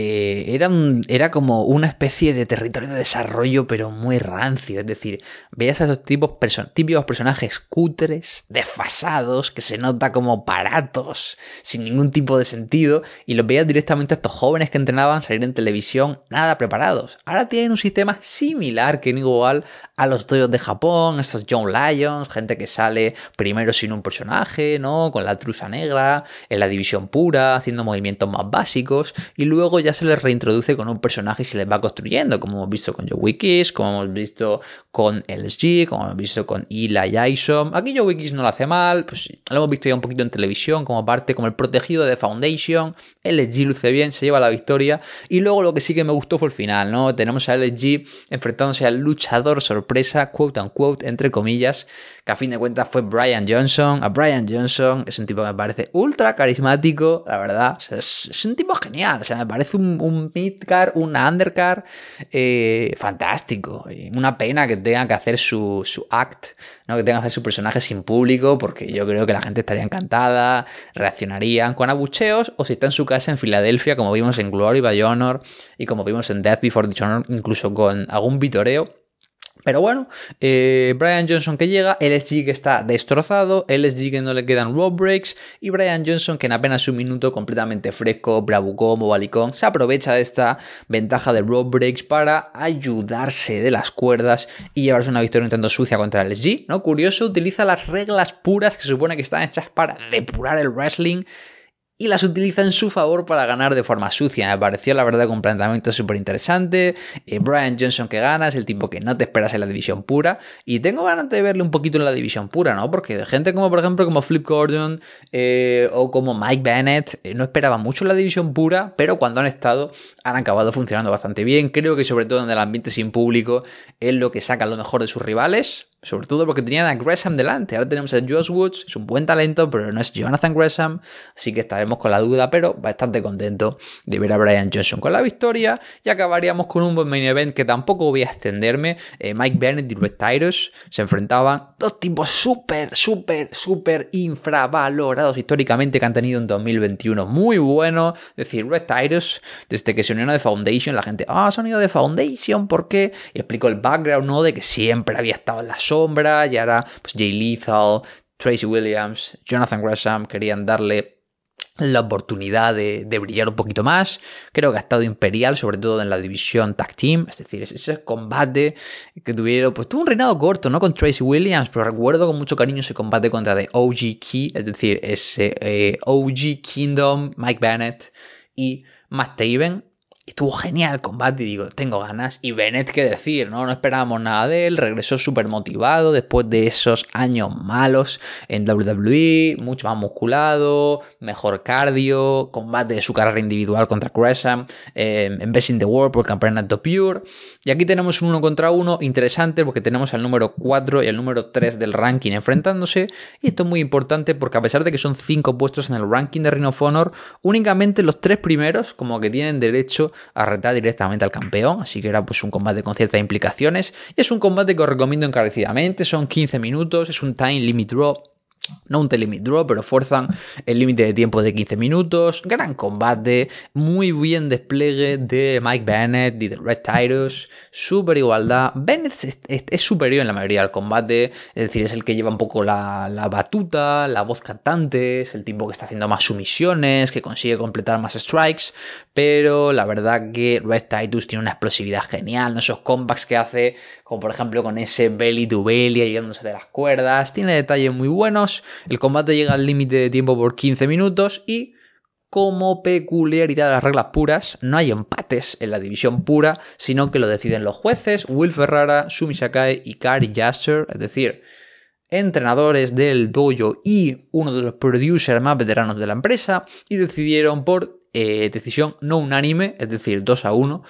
C: era como una especie de territorio de desarrollo, pero muy rancio. Es decir, veías a esos típicos personajes cutres, desfasados, que se nota como baratos, sin ningún tipo de sentido, y los veías directamente a estos jóvenes que entrenaban salir en televisión nada preparados. Ahora tienen un sistema similar, que no igual, a los dojos de Japón, estos Young Lions, gente que sale primero sin un personaje, ¿no? Con la truza negra, en la división pura, haciendo movimientos más básicos, y luego ya se les reintroduce con un personaje y se les va construyendo, como hemos visto con Joey Kiss, como hemos visto con LSG, como hemos visto con Eli Isom. Aquí Joey Kiss no lo hace mal, pues lo hemos visto ya un poquito en televisión, como parte, como el protegido de Foundation. LSG luce bien, se lleva la victoria, y luego lo que sí que me gustó fue el final, ¿no? Tenemos a LSG enfrentándose al luchador sorpresa, quote unquote, entre comillas, que a fin de cuentas fue Brian Johnson. A Brian Johnson es un tipo que me parece ultra carismático, la verdad. O sea, es un tipo genial. O sea, me parece un mid-card, un undercard fantástico. Una pena que tenga que hacer su act, ¿no? Que tenga que hacer su personaje sin público, porque yo creo que la gente estaría encantada, reaccionarían con abucheos, o si está en su casa en Filadelfia, como vimos en Glory by Honor y como vimos en Death Before Dishonor, incluso con algún vitoreo. Pero bueno, Brian Johnson que llega, LSG que está destrozado, LSG que no le quedan rope breaks, y Brian Johnson que en apenas un minuto, completamente fresco, bravucón, bobalicón, se aprovecha de esta ventaja de rope breaks para ayudarse de las cuerdas y llevarse una victoria un tanto sucia contra LSG, ¿no? Curioso, utiliza las reglas puras que se supone que están hechas para depurar el wrestling, y las utiliza en su favor para ganar de forma sucia. Me pareció la verdad un planteamiento súper interesante. Brian Johnson que gana, es el tipo que no te esperas en la división pura, y tengo ganas de verle un poquito en la división pura, ¿no? Porque de gente como por ejemplo como Flip Gordon o como Mike Bennett no esperaba mucho en la división pura, pero cuando han estado han acabado funcionando bastante bien. Creo que sobre todo en el ambiente sin público es lo que saca lo mejor de sus rivales, sobre todo porque tenían a Gresham delante. Ahora tenemos a Josh Woods, es un buen talento, pero no es Jonathan Gresham, así que estaremos con la duda, pero bastante contento de ver a Brian Johnson con la victoria. Y acabaríamos con un buen main event que tampoco voy a extenderme. Mike Bennett y Red Titus se enfrentaban, dos tipos súper infravalorados históricamente, que han tenido un 2021 muy bueno. Es decir, Red Titus, desde que se unió de Foundation, la gente, se han unido de Foundation, ¿por qué? Y explico el background, ¿no? De que siempre había estado en la sombra, y ahora pues Jay Lethal, Tracy Williams, Jonathan Gresham querían darle la oportunidad de brillar un poquito más. Creo que ha estado imperial, sobre todo en la división Tag Team, es decir, ese combate que tuvieron, pues tuvo un reinado corto, ¿no? Con Tracy Williams, pero recuerdo con mucho cariño ese combate contra The OG Key, es decir, ese OG Kingdom, Mike Bennett y Matt Taven. Estuvo genial el combate y digo, tengo ganas. Y Bennett, qué decir, ¿no? No esperábamos nada de él. Regresó súper motivado después de esos años malos en WWE. Mucho más musculado, mejor cardio, combate de su carrera individual contra Gresham, en Best in the World por el campeonato Pure. Y aquí tenemos un 1 contra 1 interesante, porque tenemos al número 4 y al número 3 del ranking enfrentándose. Y esto es muy importante porque a pesar de que son 5 puestos en el ranking de Ring of Honor, únicamente los 3 primeros como que tienen derecho a retar directamente al campeón, así que era pues un combate con ciertas implicaciones, y es un combate que os recomiendo encarecidamente. Son 15 minutos, es un time limit draw, no un limit draw, pero fuerzan el límite de tiempo de 15 minutos. Gran combate, muy bien despliegue de Mike Bennett y de Red Titus, super igualdad. Bennett es superior en la mayoría del combate, es decir, es el que lleva un poco la batuta, la voz cantante, es el tipo que está haciendo más sumisiones, que consigue completar más strikes, pero la verdad que Red Titus tiene una explosividad genial, ¿no? Esos comebacks que hace, como por ejemplo con ese belly to belly ayudándose de las cuerdas, tiene detalles muy buenos. El combate llega al límite de tiempo por 15 minutos y, como peculiaridad de las reglas puras, no hay empates en la división pura, sino que lo deciden los jueces Will Ferrara, Sumi Sakai y Kari Jaster, es decir, entrenadores del dojo y uno de los producers más veteranos de la empresa, y decidieron por decisión no unánime, es decir, 2-1,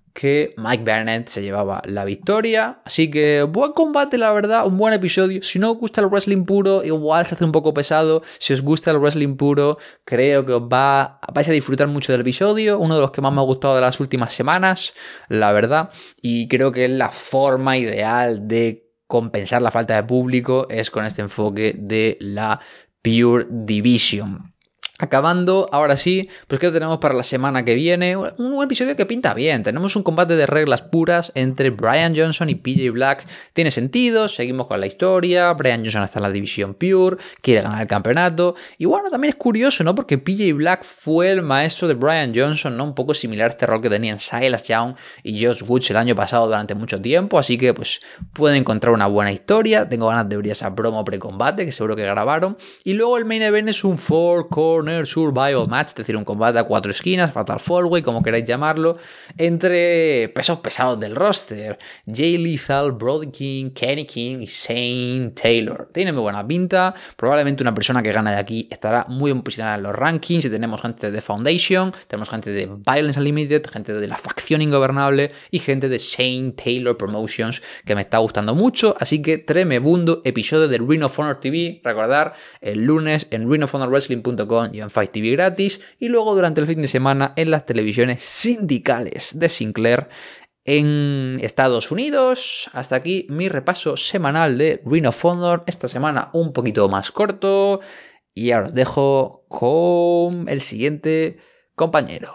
C: que Mike Bennett se llevaba la victoria. Así que buen combate, la verdad, un buen episodio. Si no os gusta el wrestling puro, igual se hace un poco pesado. Si os gusta el wrestling puro, creo que vais a disfrutar mucho del episodio. Uno de los que más me ha gustado de las últimas semanas, la verdad. Y creo que es la forma ideal de compensar la falta de público, es con este enfoque de la Pure Division. Acabando, ahora sí, pues ¿qué tenemos para la semana que viene? Un episodio que pinta bien. Tenemos un combate de reglas puras entre Bryan Johnson y PJ Black. Tiene sentido, seguimos con la historia. Bryan Johnson está en la división Pure, quiere ganar el campeonato. Y bueno, también es curioso, ¿no? Porque PJ Black fue el maestro de Bryan Johnson, ¿no? Un poco similar a este rol que tenían Silas Young y Josh Woods el año pasado durante mucho tiempo. Así que, pues, puede encontrar una buena historia. Tengo ganas de ver esa promo pre-combate, que seguro que grabaron. Y luego el main event es un 4-corner survival match, es decir, un combate a 4 esquinas, fatal 4-way, como queráis llamarlo, entre pesos pesados del roster: Jay Lethal, Brody King, Kenny King y Shane Taylor. Tiene muy buena pinta. Probablemente una persona que gana de aquí estará muy bien posicionada en los rankings. Y tenemos gente de Foundation, tenemos gente de Violence Unlimited, gente de la facción ingobernable y gente de Shane Taylor Promotions, que me está gustando mucho. Así que tremebundo episodio de Ring of Honor TV. Recordar, el lunes en ringofhonorwrestling.com y en Fight TV gratis, y luego durante el fin de semana en las televisiones sindicales de Sinclair en Estados Unidos. Hasta aquí mi repaso semanal de Ring of Honor. Esta semana un poquito más corto, y ahora os dejo con el siguiente compañero.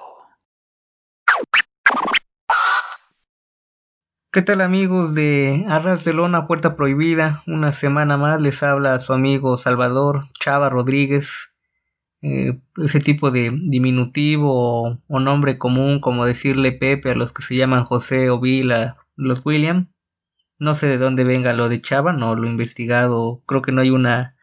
D: ¿Qué tal, amigos de Arras de Lona, Puerta Prohibida? Una semana más les habla su amigo Salvador Chava Rodríguez. Ese tipo de diminutivo o nombre común, como decirle Pepe a los que se llaman José o Bill a los William. No sé de dónde venga lo de Chava, no lo he investigado, creo que no hay una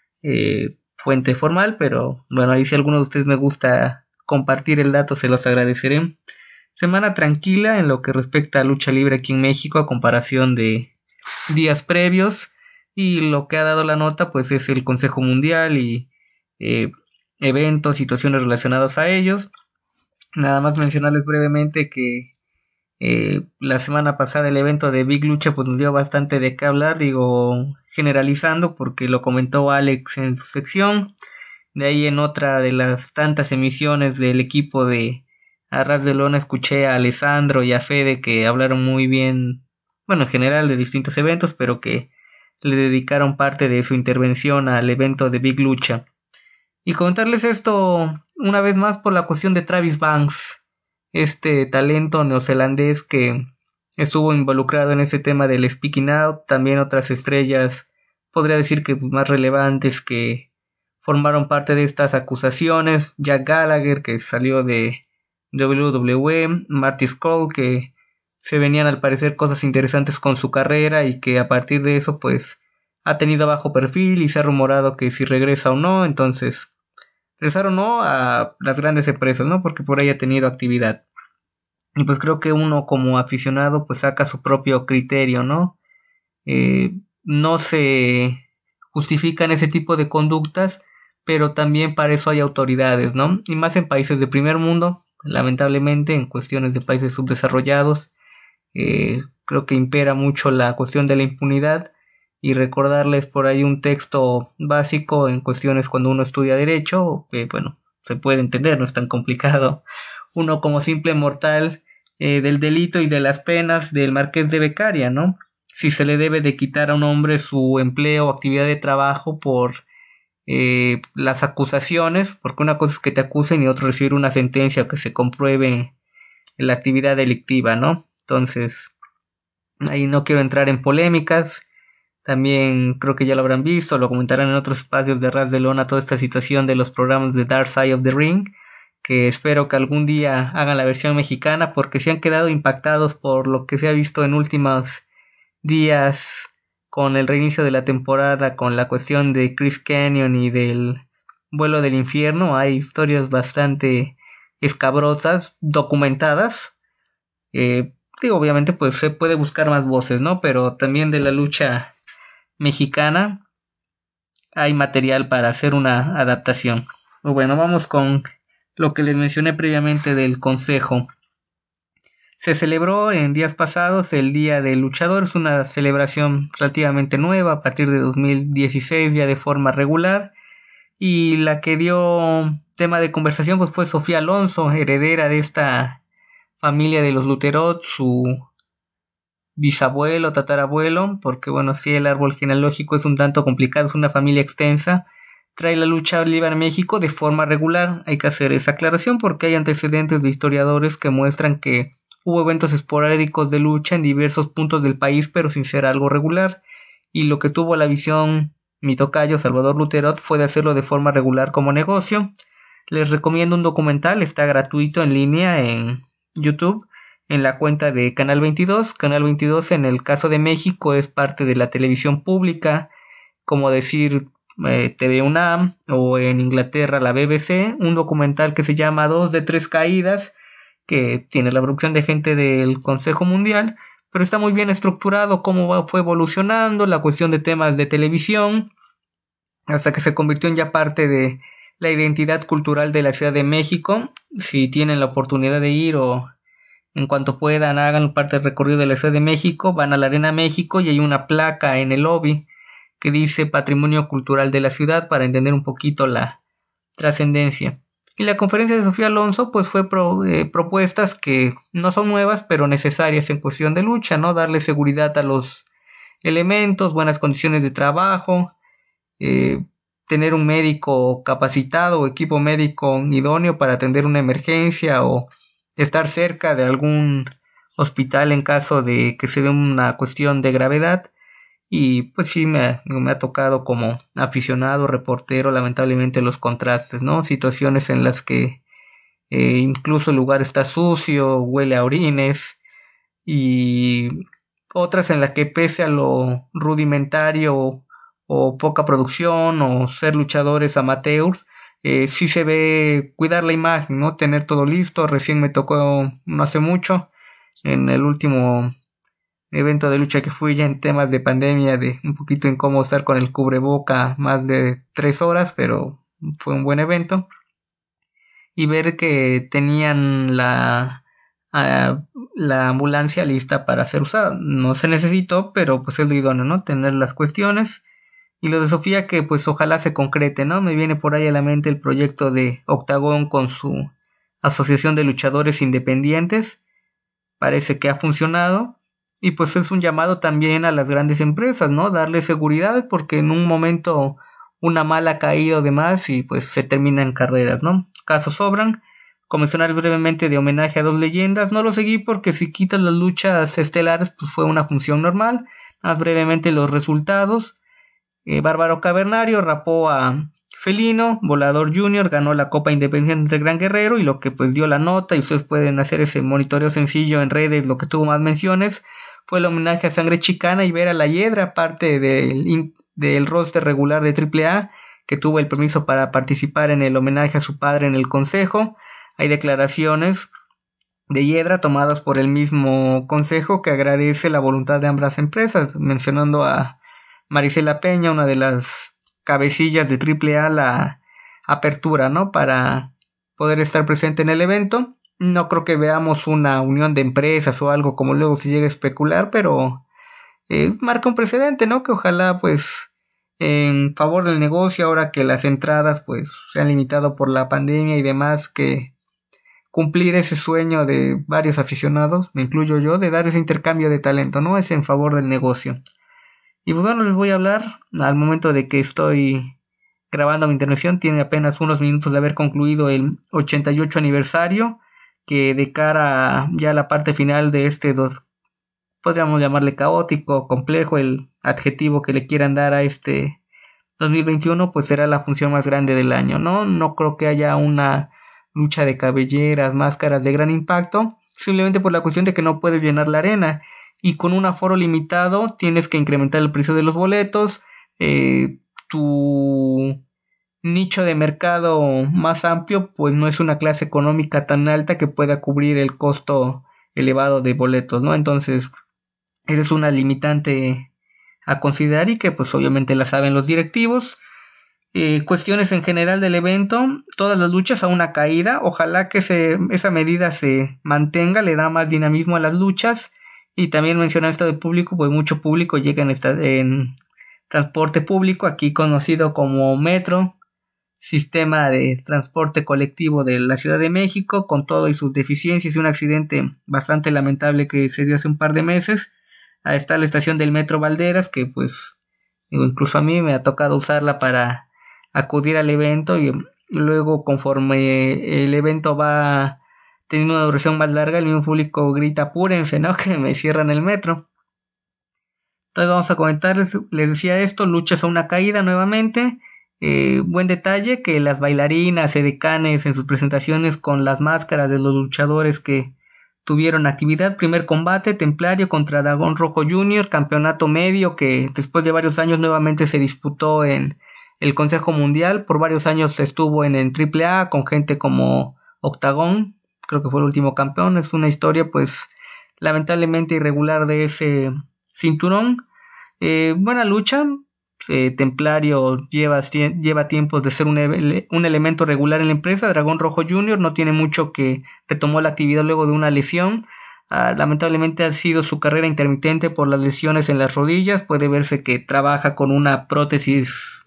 D: fuente formal, pero bueno, ahí si alguno de ustedes me gusta compartir el dato, se los agradeceré. Semana tranquila en lo que respecta a lucha libre aquí en México a comparación de días previos, y lo que ha dado la nota pues es el Consejo Mundial y eventos, situaciones relacionadas a ellos. Nada más mencionarles brevemente que la semana pasada el evento de Big Lucha pues nos dio bastante de qué hablar, digo generalizando porque lo comentó Alex en su sección. De ahí, en otra de las tantas emisiones del equipo de Arras de Lona, escuché a Alessandro y a Fede que hablaron muy bien, bueno, en general de distintos eventos, pero que le dedicaron parte de su intervención al evento de Big Lucha. Y comentarles esto una vez más por la cuestión de Travis Banks, este talento neozelandés que estuvo involucrado en ese tema del Speaking Out. También otras estrellas, podría decir que más relevantes, que formaron parte de estas acusaciones: Jack Gallagher, que salió de WWE, Marty Scurll, que se venían al parecer cosas interesantes con su carrera y que a partir de eso pues ha tenido bajo perfil, y se ha rumorado que si regresa o no. Entonces, regresar o no a las grandes empresas, ¿no? Porque por ahí ha tenido actividad. Y pues creo que uno como aficionado pues saca su propio criterio, ¿no? No se justifican ese tipo de conductas, pero también para eso hay autoridades, ¿no? Y más en países de primer mundo, lamentablemente en cuestiones de países subdesarrollados, creo que impera mucho la cuestión de la impunidad. Y recordarles por ahí un texto básico en cuestiones cuando uno estudia derecho, que bueno, se puede entender, no es tan complicado. Uno como simple mortal, del delito y de las penas del Marqués de Beccaria, ¿no? Si se le debe de quitar a un hombre su empleo o actividad de trabajo por las acusaciones, porque una cosa es que te acusen y otra recibir una sentencia o que se compruebe la actividad delictiva, ¿no? Entonces, ahí no quiero entrar en polémicas. También creo que ya lo habrán visto, lo comentarán en otros espacios de Ras de Lona, toda esta situación de los programas de Dark Side of the Ring, que espero que algún día hagan la versión mexicana, porque se han quedado impactados por lo que se ha visto en últimos días con el reinicio de la temporada, con la cuestión de Chris Canyon y del vuelo del infierno. Hay historias bastante escabrosas, documentadas. Digo, obviamente pues se puede buscar más voces, ¿no? Pero también de la lucha mexicana hay material para hacer una adaptación. Bueno, vamos con lo que les mencioné previamente del consejo. Se celebró en días pasados el Día del Luchador, es una celebración relativamente nueva, a partir de 2016 ya de forma regular, y la que dio tema de conversación pues fue Sofía Alonso, heredera de esta familia de los Luterot, su bisabuelo, tatarabuelo, porque bueno, sí, el árbol genealógico es un tanto complicado, es una familia extensa. Trae la lucha libre en México de forma regular. Hay que hacer esa aclaración porque hay antecedentes de historiadores que muestran que hubo eventos esporádicos de lucha en diversos puntos del país, pero sin ser algo regular. Y lo que tuvo la visión mi tocayo Salvador Luterot fue de hacerlo de forma regular como negocio. Les recomiendo un documental, está gratuito en línea en YouTube, en la cuenta de Canal 22. Canal 22 en el caso de México es parte de la televisión pública, como decir TV UNAM, o en Inglaterra la BBC, un documental que se llama 2 de 3 caídas, que tiene la producción de gente del Consejo Mundial, pero está muy bien estructurado cómo fue evolucionando la cuestión de temas de televisión, hasta que se convirtió en ya parte de la identidad cultural de la Ciudad de México. Si tienen la oportunidad de ir o en cuanto puedan hagan parte del recorrido de la Ciudad de México, van a la Arena México y hay una placa en el lobby que dice Patrimonio Cultural de la Ciudad para entender un poquito la trascendencia. Y la conferencia de Sofía Alonso pues fue propuestas que no son nuevas pero necesarias en cuestión de lucha, ¿no? Darle seguridad a los elementos, buenas condiciones de trabajo, tener un médico capacitado o equipo médico idóneo para atender una emergencia o estar cerca de algún hospital en caso de que se dé una cuestión de gravedad. Y pues sí me ha tocado como aficionado, reportero, lamentablemente los contrastes, ¿no? Situaciones en las que incluso el lugar está sucio, huele a orines, y otras en las que pese a lo rudimentario o poca producción o ser luchadores amateurs, sí se ve cuidar la imagen, ¿no? Tener todo listo. Recién me tocó no hace mucho, en el último evento de lucha que fui ya en temas de pandemia, de un poquito incómodo estar con el cubreboca más de 3 horas, pero fue un buen evento. Y ver que tenían la ambulancia lista para ser usada. No se necesitó, pero pues es lo idóneo, ¿no? Tener las cuestiones. Y lo de Sofía que pues ojalá se concrete, ¿no? Me viene por ahí a la mente el proyecto de Octagón con su Asociación de Luchadores Independientes. Parece que ha funcionado. Y pues es un llamado también a las grandes empresas, ¿no? Darle seguridad porque en un momento una mala ha caído de más y pues se terminan carreras, ¿no? Casos sobran. Como mencionar brevemente de homenaje a 2 leyendas, no lo seguí porque si quitas las luchas estelares pues fue una función normal. Más brevemente los resultados. Bárbaro Cavernario rapó a Felino, Volador Jr. ganó la Copa Independiente del Gran Guerrero y lo que pues dio la nota, y ustedes pueden hacer ese monitoreo sencillo en redes, lo que tuvo más menciones fue el homenaje a Sangre Chicana y ver a La Hiedra, parte del roster regular de AAA, que tuvo el permiso para participar en el homenaje a su padre en el consejo. Hay declaraciones de Hiedra tomadas por el mismo consejo que agradece la voluntad de ambas empresas, mencionando a Marisela Peña, una de las cabecillas de AAA, la apertura, ¿no? Para poder estar presente en el evento. No creo que veamos una unión de empresas o algo como luego se llega a especular, pero marca un precedente, ¿no? Que ojalá pues en favor del negocio, ahora que las entradas pues se han limitado por la pandemia y demás, que cumplir ese sueño de varios aficionados, me incluyo yo, de dar ese intercambio de talento, ¿no? Es en favor del negocio. Y pues bueno, les voy a hablar al momento de que estoy grabando mi intervención, tiene apenas unos minutos de haber concluido el 88 aniversario, que de cara ya a la parte final de podríamos llamarle caótico, complejo, el adjetivo que le quieran dar a este 2021, pues será la función más grande del año, ¿no? No creo que haya una lucha de cabelleras, máscaras de gran impacto, simplemente por la cuestión de que no puedes llenar la arena, y con un aforo limitado tienes que incrementar el precio de los boletos, tu nicho de mercado más amplio pues no es una clase económica tan alta que pueda cubrir el costo elevado de boletos, ¿no? Entonces esa es una limitante a considerar y que pues obviamente la saben los directivos. Cuestiones en general del evento, todas las luchas a una caída, ojalá que esa medida se mantenga, le da más dinamismo a las luchas. Y también mencionar esto del público, pues mucho público llega en transporte público, aquí conocido como metro, sistema de transporte colectivo de la Ciudad de México, con todo y sus deficiencias y un accidente bastante lamentable que se dio hace un par de meses. Ahí está la estación del Metro Valderas, que pues incluso a mí me ha tocado usarla para acudir al evento, y luego conforme el evento va teniendo una duración más larga, el mismo público grita apúrense, ¿no? Que me cierran el metro. Entonces vamos a comentarles, les decía esto, luchas a una caída nuevamente. Buen detalle que las bailarinas, edecanes en sus presentaciones con las máscaras de los luchadores que tuvieron actividad. Primer combate, Templario contra Dragón Rojo Jr., campeonato medio que después de varios años nuevamente se disputó en el Consejo Mundial. Por varios años estuvo en el AAA con gente como Octagón, creo que fue el último campeón. Es una historia pues lamentablemente irregular de ese cinturón. Buena lucha. Templario lleva tiempo de ser un elemento regular en la empresa. Dragón Rojo Jr. no tiene mucho que retomó la actividad luego de una lesión. Lamentablemente ha sido su carrera intermitente por las lesiones en las rodillas. Puede verse que trabaja con una prótesis,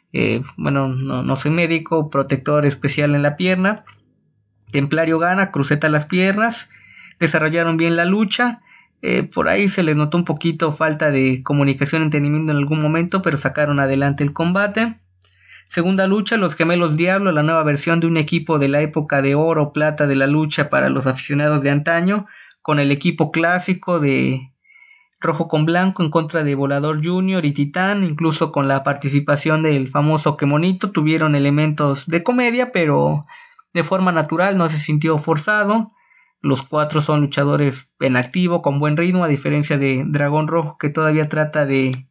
D: no soy médico, protector especial en la pierna. Templario gana, cruceta las piernas, desarrollaron bien la lucha. Por ahí se les notó un poquito falta de comunicación, entendimiento en algún momento, pero sacaron adelante el combate. Segunda lucha, los Gemelos Diablo, la nueva versión de un equipo de la época de oro plata de la lucha para los aficionados de antaño, con el equipo clásico de rojo con blanco en contra de Volador Jr. y Titán, incluso con la participación del famoso Kemonito. Tuvieron elementos de comedia, pero de forma natural, no se sintió forzado. Los cuatro son luchadores en activo, con buen ritmo, a diferencia de Dragón Rojo, que todavía trata de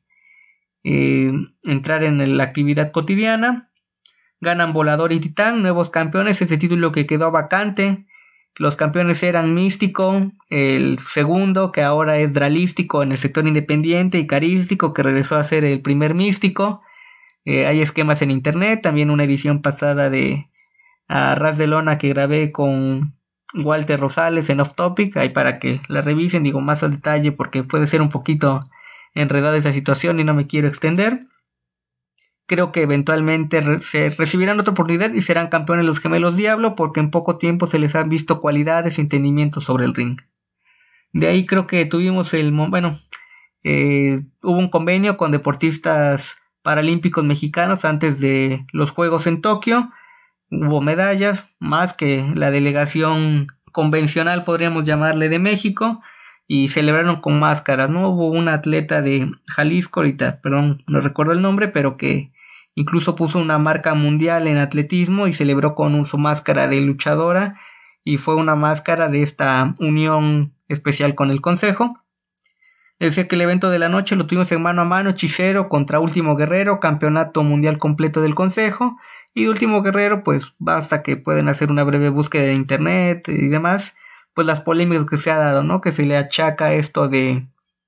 D: entrar en la actividad cotidiana. Ganan Volador y Titán, nuevos campeones, ese título que quedó vacante. Los campeones eran Místico, el segundo, que ahora es Dralístico en el sector independiente, y Carístico, que regresó a ser el primer Místico. Hay esquemas en internet, también una edición pasada de Ras de Lona que grabé con Walter Rosales en Off Topic, ahí para que la revisen, digo más al detalle porque puede ser un poquito enredada esa situación y no me quiero extender. Creo que eventualmente se recibirán otra oportunidad y serán campeones los Gemelos Diablo, porque en poco tiempo se les han visto cualidades y entendimiento sobre el ring. De ahí creo que tuvimos hubo un convenio con deportistas paralímpicos mexicanos antes de los Juegos en Tokio. Hubo medallas, más que la delegación convencional, podríamos llamarle, de México, y celebraron con máscaras, ¿no? Hubo un atleta de Jalisco, ahorita, perdón, no recuerdo el nombre, pero que incluso puso una marca mundial en atletismo y celebró con su máscara de luchadora, y fue una máscara de esta unión especial con el consejo. Decía que el evento de la noche lo tuvimos en mano a mano, Hechicero contra Último Guerrero, campeonato mundial completo del consejo. Y Último Guerrero, pues basta que pueden hacer una breve búsqueda en internet y demás, pues las polémicas que se ha dado, ¿no? Que se le achaca esto de,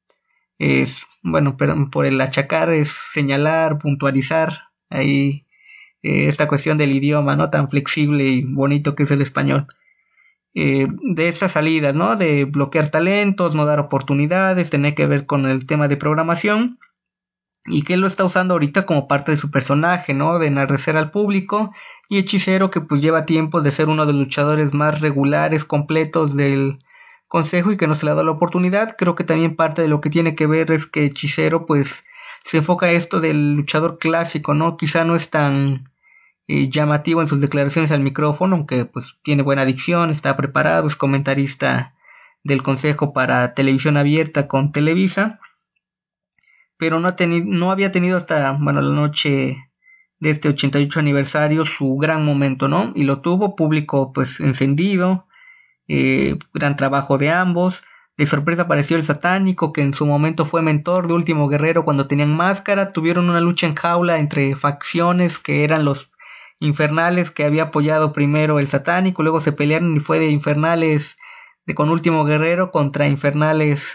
D: pero por el achacar es señalar, puntualizar, ahí esta cuestión del idioma, ¿no? Tan flexible y bonito que es el español. De esas salidas, ¿no? De bloquear talentos, no dar oportunidades, tener que ver con el tema de programación. Y que él lo está usando ahorita como parte de su personaje, ¿no? De enardecer al público. Y Hechicero, que pues lleva tiempo de ser uno de los luchadores más regulares, completos del consejo, y que no se le ha dado la oportunidad. Creo que también parte de lo que tiene que ver es que Hechicero pues se enfoca a esto del luchador clásico, ¿no? Quizá no es tan llamativo en sus declaraciones al micrófono, aunque pues tiene buena dicción, está preparado, es comentarista del consejo para televisión abierta con Televisa. Pero no había tenido hasta, la noche de este 88 aniversario su gran momento, ¿no? Y lo tuvo, público pues encendido, gran trabajo de ambos. De sorpresa apareció el Satánico, que en su momento fue mentor de Último Guerrero cuando tenían máscara. Tuvieron una lucha en jaula entre facciones que eran los Infernales, que había apoyado primero el Satánico, luego se pelearon y fue de Infernales con Último Guerrero contra Infernales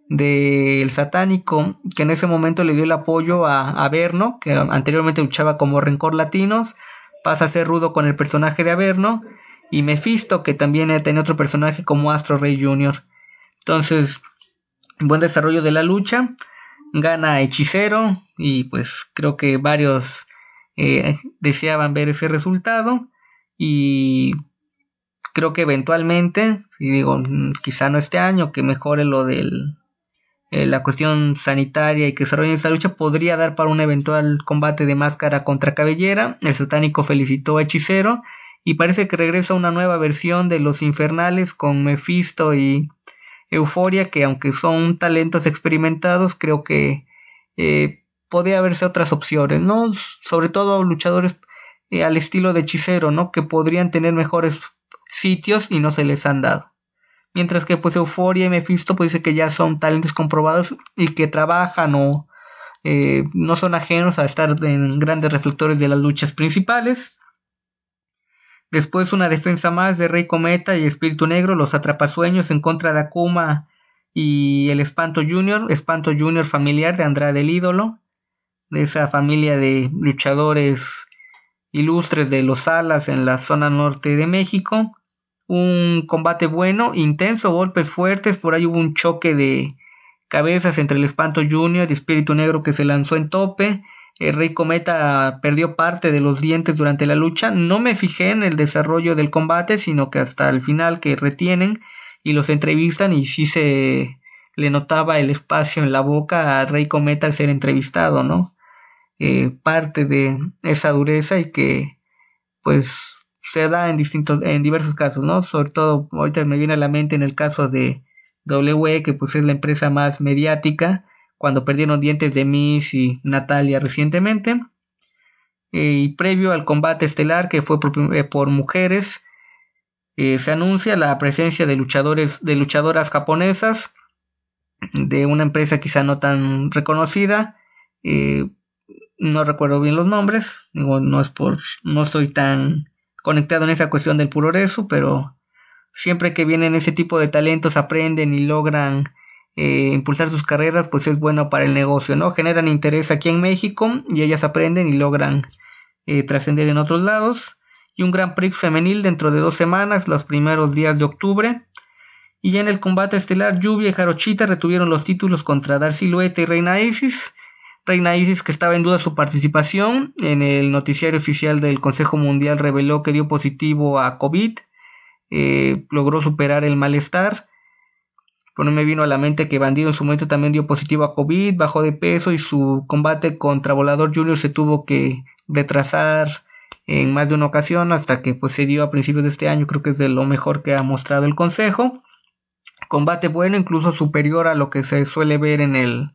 D: del Satánico, que en ese momento le dio el apoyo a Averno, que anteriormente luchaba como Rencor Latinos, pasa a ser rudo con el personaje de Averno, y Mephisto, que también tenía otro personaje como Astro Rey Jr. Entonces, buen desarrollo de la lucha, gana Hechicero, y pues creo que varios deseaban ver ese resultado, y creo que eventualmente, y digo, quizá no este año, que mejore lo del la cuestión sanitaria y que desarrollen esa lucha, podría dar para un eventual combate de máscara contra cabellera. El Satánico felicitó a Hechicero y parece que regresa una nueva versión de Los Infernales con Mephisto y Euforia, que aunque son talentos experimentados, creo que podría haberse otras opciones, ¿no? Sobre todo luchadores al estilo de Hechicero, ¿no? Que podrían tener mejores sitios y no se les han dado. Mientras que pues Euforia y Mephisto pues dice que ya son talentos comprobados y que trabajan o no son ajenos a estar en grandes reflectores de las luchas principales. Después una defensa más de Rey Cometa y Espíritu Negro, los Atrapasueños en contra de Akuma y el Espanto Junior familiar de Andrade el Ídolo, de esa familia de luchadores ilustres de los Alas en la zona norte de México. Un combate bueno, intenso, golpes fuertes, por ahí hubo un choque de cabezas entre el Espanto Junior y Espíritu Negro que se lanzó en tope. El Rey Cometa perdió parte de los dientes durante la lucha. No me fijé en el desarrollo del combate, sino que hasta el final que retienen y los entrevistan y sí se le notaba el espacio en la boca a Rey Cometa al ser entrevistado, ¿no? Parte de esa dureza y que pues se da en diversos casos, ¿no? Sobre todo ahorita me viene a la mente en el caso de WWE, que pues es la empresa más mediática, cuando perdieron dientes de Miz y Natalia recientemente. Y previo al combate estelar que fue por mujeres, se anuncia la presencia de luchadoras japonesas de una empresa quizá no tan reconocida. No recuerdo bien los nombres, digo, no soy tan conectado en esa cuestión del puroresu, pero siempre que vienen ese tipo de talentos aprenden y logran impulsar sus carreras, pues es bueno para el negocio, ¿no? Generan interés aquí en México y ellas aprenden y logran trascender en otros lados. Y un Grand Prix femenil dentro de 2 semanas, los primeros días de octubre. Y ya en el combate estelar, Lluvia y Jarochita retuvieron los títulos contra Dar Silueta y Reina Isis. Reina Isis, que estaba en duda su participación, en el noticiario oficial del Consejo Mundial reveló que dio positivo a COVID, logró superar el malestar. Pero me vino a la mente que Bandido en su momento también dio positivo a COVID, bajó de peso y su combate contra Volador Junior se tuvo que retrasar en más de una ocasión hasta que pues se dio a principios de este año. Creo que es de lo mejor que ha mostrado el Consejo. Combate bueno, incluso superior a lo que se suele ver en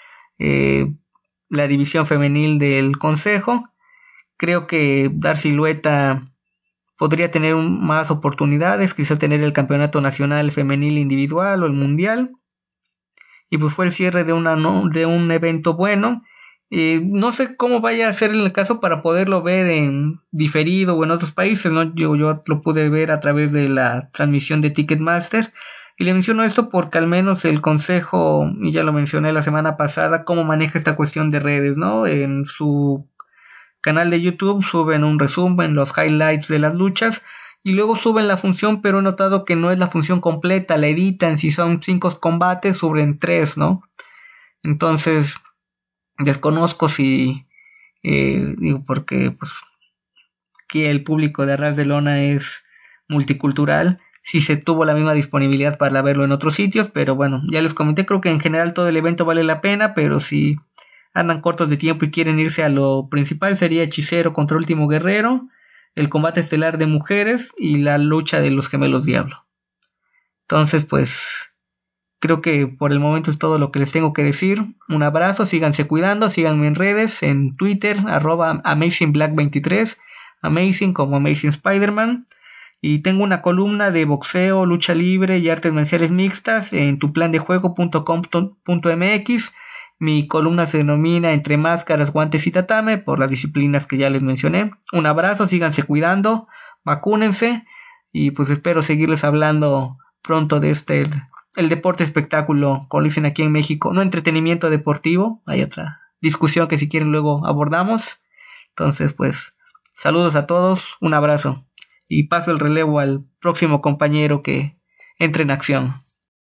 D: la división femenil del Consejo. Creo que Dar Silueta podría tener más oportunidades, quizás tener el campeonato nacional femenil individual o el mundial. Y pues fue el cierre de un evento bueno. No sé cómo vaya a ser en el caso para poderlo ver en diferido o en otros países, ¿no? Yo lo pude ver a través de la transmisión de Ticketmaster. Y le menciono esto porque al menos el Consejo, y ya lo mencioné la semana pasada, cómo maneja esta cuestión de redes, ¿no? En su canal de YouTube suben un resumen, los highlights de las luchas, y luego suben la función, pero he notado que no es la función completa, la editan, si son 5 combates, suben 3, ¿no? Entonces, desconozco si, digo, porque pues aquí el público de Arras de Lona es multicultural, si se tuvo la misma disponibilidad para verlo en otros sitios, pero bueno, ya les comenté, creo que en general todo el evento vale la pena, pero si andan cortos de tiempo y quieren irse a lo principal, sería Hechicero contra Último Guerrero, el combate estelar de mujeres y la lucha de los Gemelos Diablo. Entonces pues creo que por el momento es todo lo que les tengo que decir. Un abrazo, síganse cuidando, síganme en redes, en Twitter, @AmazingBlack23, Amazing como Amazing Spider-Man. Y tengo una columna de boxeo, lucha libre y artes marciales mixtas en tuplandejuego.com.mx. Mi columna se denomina Entre Máscaras, Guantes y Tatame, por las disciplinas que ya les mencioné. Un abrazo, síganse cuidando, vacúnense y pues espero seguirles hablando pronto de este el deporte espectáculo, como dicen aquí en México, no entretenimiento deportivo. Hay otra discusión que si quieren luego abordamos. Entonces, pues, saludos a todos, un abrazo y paso el relevo al próximo compañero que entre en acción.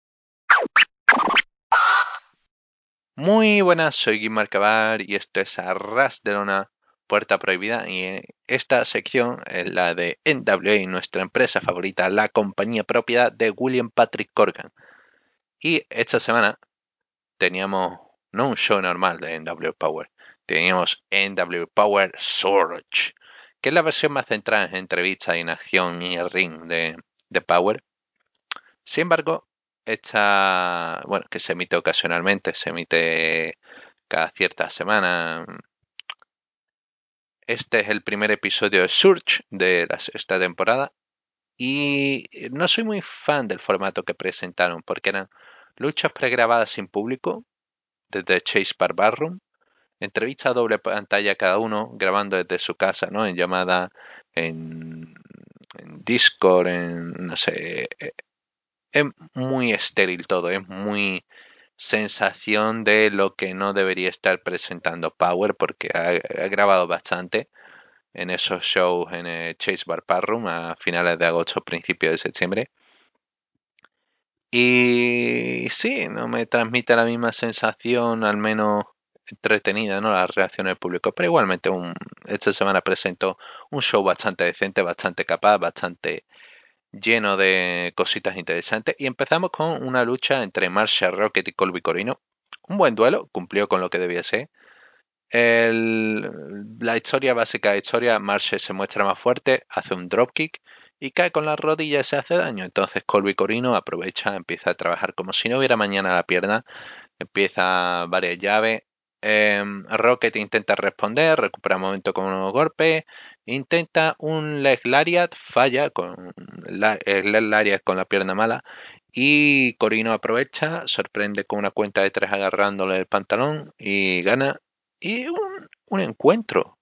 B: Muy buenas, soy Guim Marcavar y esto es Arras de Lona, Puerta Prohibida, y en esta sección es la de NWA, nuestra empresa favorita, la compañía propiedad de William Patrick Corgan. Y esta semana teníamos no un show normal de NWA Power, teníamos NWA Power Surge, que es la versión más centrada en entrevistas y en acción y el ring de Power. Sin embargo, esta, bueno, que se emite ocasionalmente, se emite cada cierta semana. Este es el primer episodio de Surge de la sexta temporada y no soy muy fan del formato que presentaron porque eran luchas pregrabadas sin público desde Chase Bar Barroom, entrevista a doble pantalla cada uno grabando desde su casa, ¿no? En llamada, en Discord, en no sé, es muy estéril todo, es muy sensación de lo que no debería estar presentando Power porque ha grabado bastante en esos shows en el Chase Bar Room a finales de agosto, principios de septiembre. Y sí, no me transmite la misma sensación, al menos entretenida, ¿no? La reacción del público, pero igualmente esta semana presentó un show bastante decente, bastante capaz, bastante lleno de cositas interesantes. Y empezamos con una lucha entre Marshall Rocket y Colby Corino. Un buen duelo, cumplió con lo que debía ser. La historia básica de historia, Marshall se muestra más fuerte, hace un dropkick y cae con la rodilla y se hace daño. Entonces Colby Corino aprovecha, empieza a trabajar como si no hubiera mañana la pierna, empieza varias llaves. Rocket intenta responder, recupera momento con unos golpes, intenta un leg lariat, falla con el leg lariat con la pierna mala y Corino aprovecha, sorprende con una cuenta de 3 agarrándole el pantalón y gana. Y un encuentro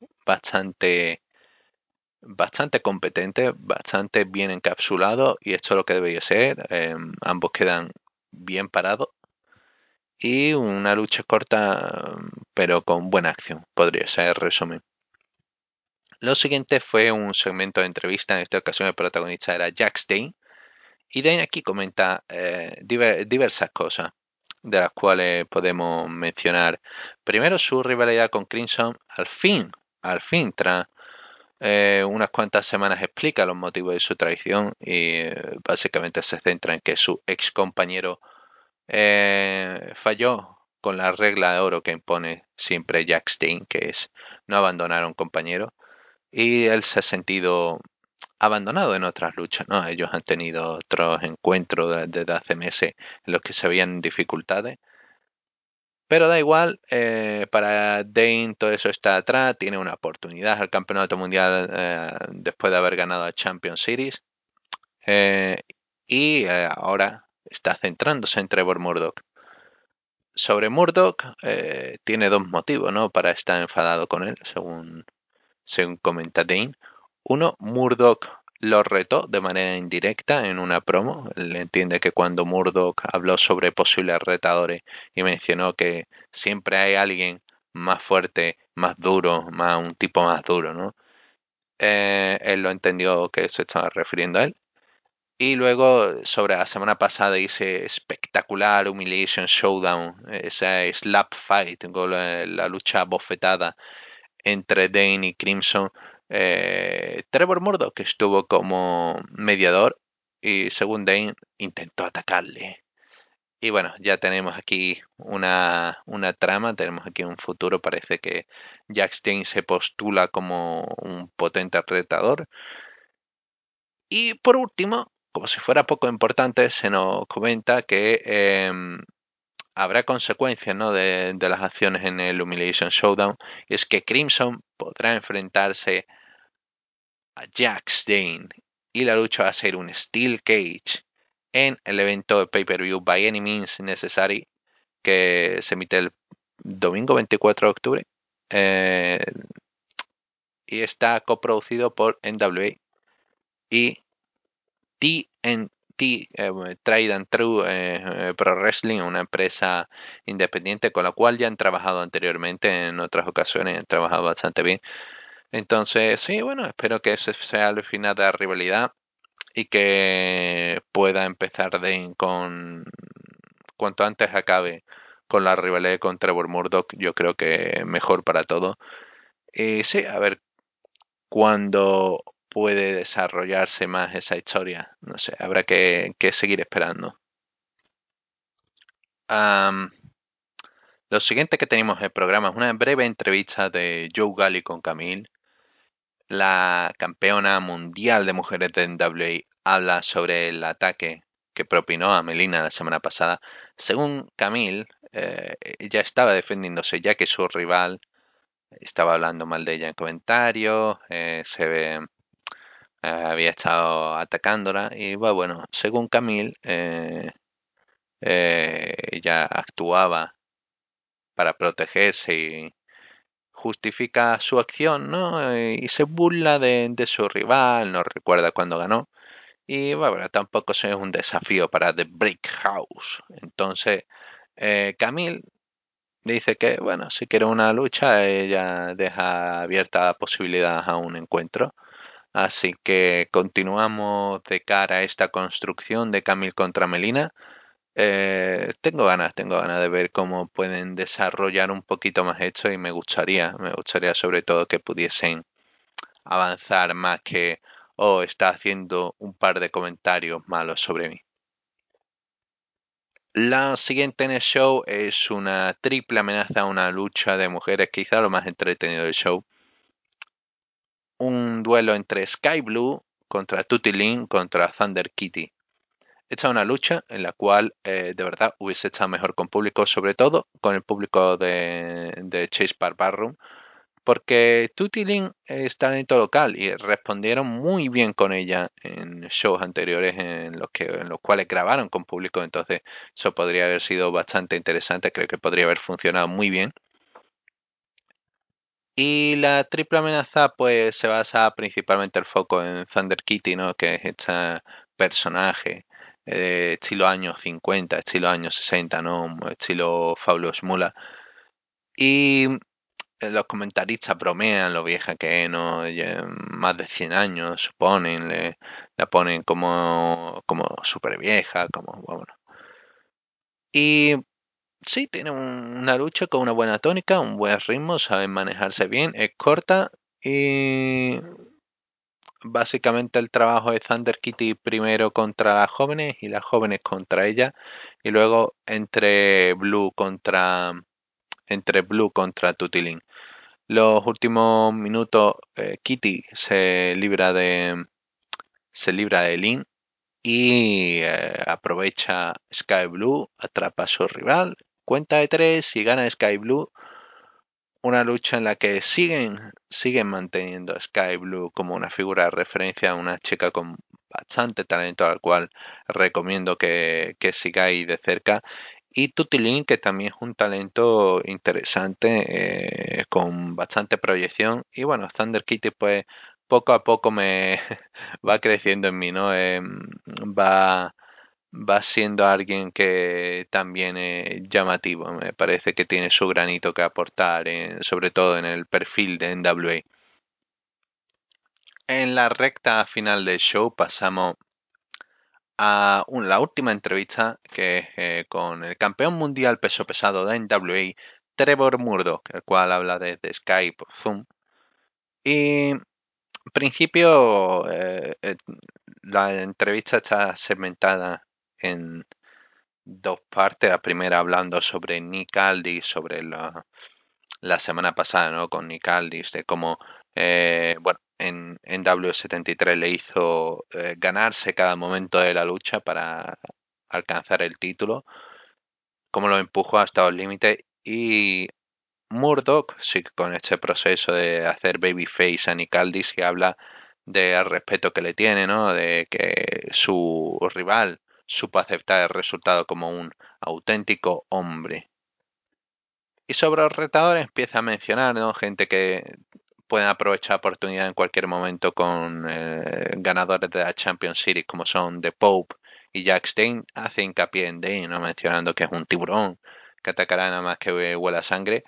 B: bastante competente, bastante bien encapsulado y esto es lo que debería ser. Ambos quedan bien parados y una lucha corta pero con buena acción, podría ser el resumen. Lo siguiente fue un segmento de entrevista, en esta ocasión el protagonista era Jack Stein y Dane aquí comenta diversas cosas de las cuales podemos mencionar. Primero, su rivalidad con Crimson, al fin, tras unas cuantas semanas explica los motivos de su traición y básicamente se centra en que su ex compañero falló con la regla de oro que impone siempre Jack Stein, que es no abandonar a un compañero, y él se ha sentido abandonado en otras luchas, ¿no? Ellos han tenido otros encuentros desde hace meses en los que se veían dificultades. Pero da igual, para Dane todo eso está atrás, tiene una oportunidad al campeonato mundial después de haber ganado a Champion Series y ahora está centrándose en Trevor Murdoch. Sobre Murdoch tiene dos motivos, ¿no? Para estar enfadado con él, según comenta Dane. Uno, Murdoch lo retó de manera indirecta en una promo. Él entiende que cuando Murdoch habló sobre posibles retadores y mencionó que siempre hay alguien más fuerte, más duro, un tipo más duro, ¿no? Él lo entendió que se estaba refiriendo a él. Y luego, sobre la semana pasada, dice espectacular Humiliation Showdown, esa slap fight, con la lucha bofetada entre Dane y Crimson. Trevor Murdoch, que estuvo como mediador y según Dane intentó atacarle. Y bueno, ya tenemos aquí una trama, tenemos aquí un futuro. Parece que Jack Stein se postula como un potente retador. Y por último, como si fuera poco importante, se nos comenta que habrá consecuencias, ¿no? de las acciones en el Humiliation Showdown. Y es que Crimson podrá enfrentarse a Jack Stein y la lucha va a ser un Steel Cage en el evento de pay-per-view By Any Means Necessary que se emite el domingo 24 de octubre y está coproducido por NWA y Tried and True Pro Wrestling, una empresa independiente con la cual ya han trabajado anteriormente en otras ocasiones, han trabajado bastante bien. Entonces, sí, bueno, espero que ese sea el final de la rivalidad y que pueda empezar con cuanto antes acabe con la rivalidad con Trevor Murdoch. Yo creo que mejor para todo. Sí, a ver cuándo puede desarrollarse más esa historia. No sé, habrá que seguir esperando. Lo siguiente que tenemos en el programa es una breve entrevista de Joe Galli con Camille. La campeona mundial de mujeres de NWA habla sobre el ataque que propinó a Melina la semana pasada. Según Camille, ella estaba defendiéndose ya que su rival estaba hablando mal de ella en comentarios, había estado atacándola y bueno, según Camille, ella actuaba para protegerse y justifica su acción, ¿no? Y se burla de su rival, no recuerda cuándo ganó. Y bueno, tampoco es un desafío para The Brick House. Entonces, Camille dice que, bueno, si quiere una lucha, ella deja abierta la posibilidad a un encuentro. Así que continuamos de cara a esta construcción de Camille contra Melina. Tengo ganas de ver cómo pueden desarrollar un poquito más esto y me gustaría sobre todo que pudiesen avanzar más que, está haciendo un par de comentarios malos sobre mí. La siguiente en el show es una triple amenaza a una lucha de mujeres, quizá lo más entretenido del show. Un duelo entre Sky Blue contra Tutti Lin contra Thunder Kitty. Esta es una lucha en la cual de verdad hubiese estado mejor con público, sobre todo con el público de Chase Park Ballroom, porque Tutti Lin es talento local y respondieron muy bien con ella en shows anteriores en los cuales grabaron con público, entonces eso podría haber sido bastante interesante, creo que podría haber funcionado muy bien. Y la triple amenaza pues se basa principalmente el foco en Thunder Kitty, ¿no? Que es este personaje estilo años 50, estilo años 60, ¿no? Estilo Fabulous Moolah. Y los comentaristas bromean lo vieja que es, ¿no? Más de 100 años, suponen, la ponen como súper vieja, como, bueno. Y sí, tiene una lucha con una buena tónica, un buen ritmo, saben manejarse bien, es corta y básicamente el trabajo de Thunder Kitty primero contra las jóvenes y las jóvenes contra ella y luego entre Blue contra Tutti Lin. Los últimos minutos Kitty se libra de Lin y aprovecha Sky Blue, atrapa a su rival, cuenta de 3 y gana Sky Blue. Una lucha en la que siguen manteniendo a Sky Blue como una figura de referencia, una chica con bastante talento al cual recomiendo que sigáis de cerca. Y Tutti Lin, que también es un talento interesante, con bastante proyección. Y bueno, Thunder Kitty pues poco a poco me va creciendo en mí, ¿no? Va siendo alguien que también es llamativo. Me parece que tiene su granito que aportar, sobre todo en el perfil de NWA. En la recta final del show pasamos a la última entrevista, que es con el campeón mundial peso pesado de NWA, Trevor Murdoch, el cual habla desde Skype, Zoom. Y en principio la entrevista está segmentada en dos partes. La primera hablando sobre Nick Aldis, sobre la semana pasada, ¿no? Con Nick Aldis, de cómo, bueno, en W73 le hizo ganarse cada momento de la lucha para alcanzar el título, cómo lo empujó hasta los límites. Y Murdoch sigue con este proceso de hacer babyface a Nick Aldis y habla del respeto que le tiene, ¿no? De que su rival supo aceptar el resultado como un auténtico hombre. Y sobre los retadores empieza a mencionar, ¿no? Gente que pueden aprovechar oportunidad en cualquier momento con ganadores de la Champions Series como son The Pope Y Jack Stein hace hincapié en Dane, ¿no? Mencionando que es un tiburón que atacará nada más que huela sangre.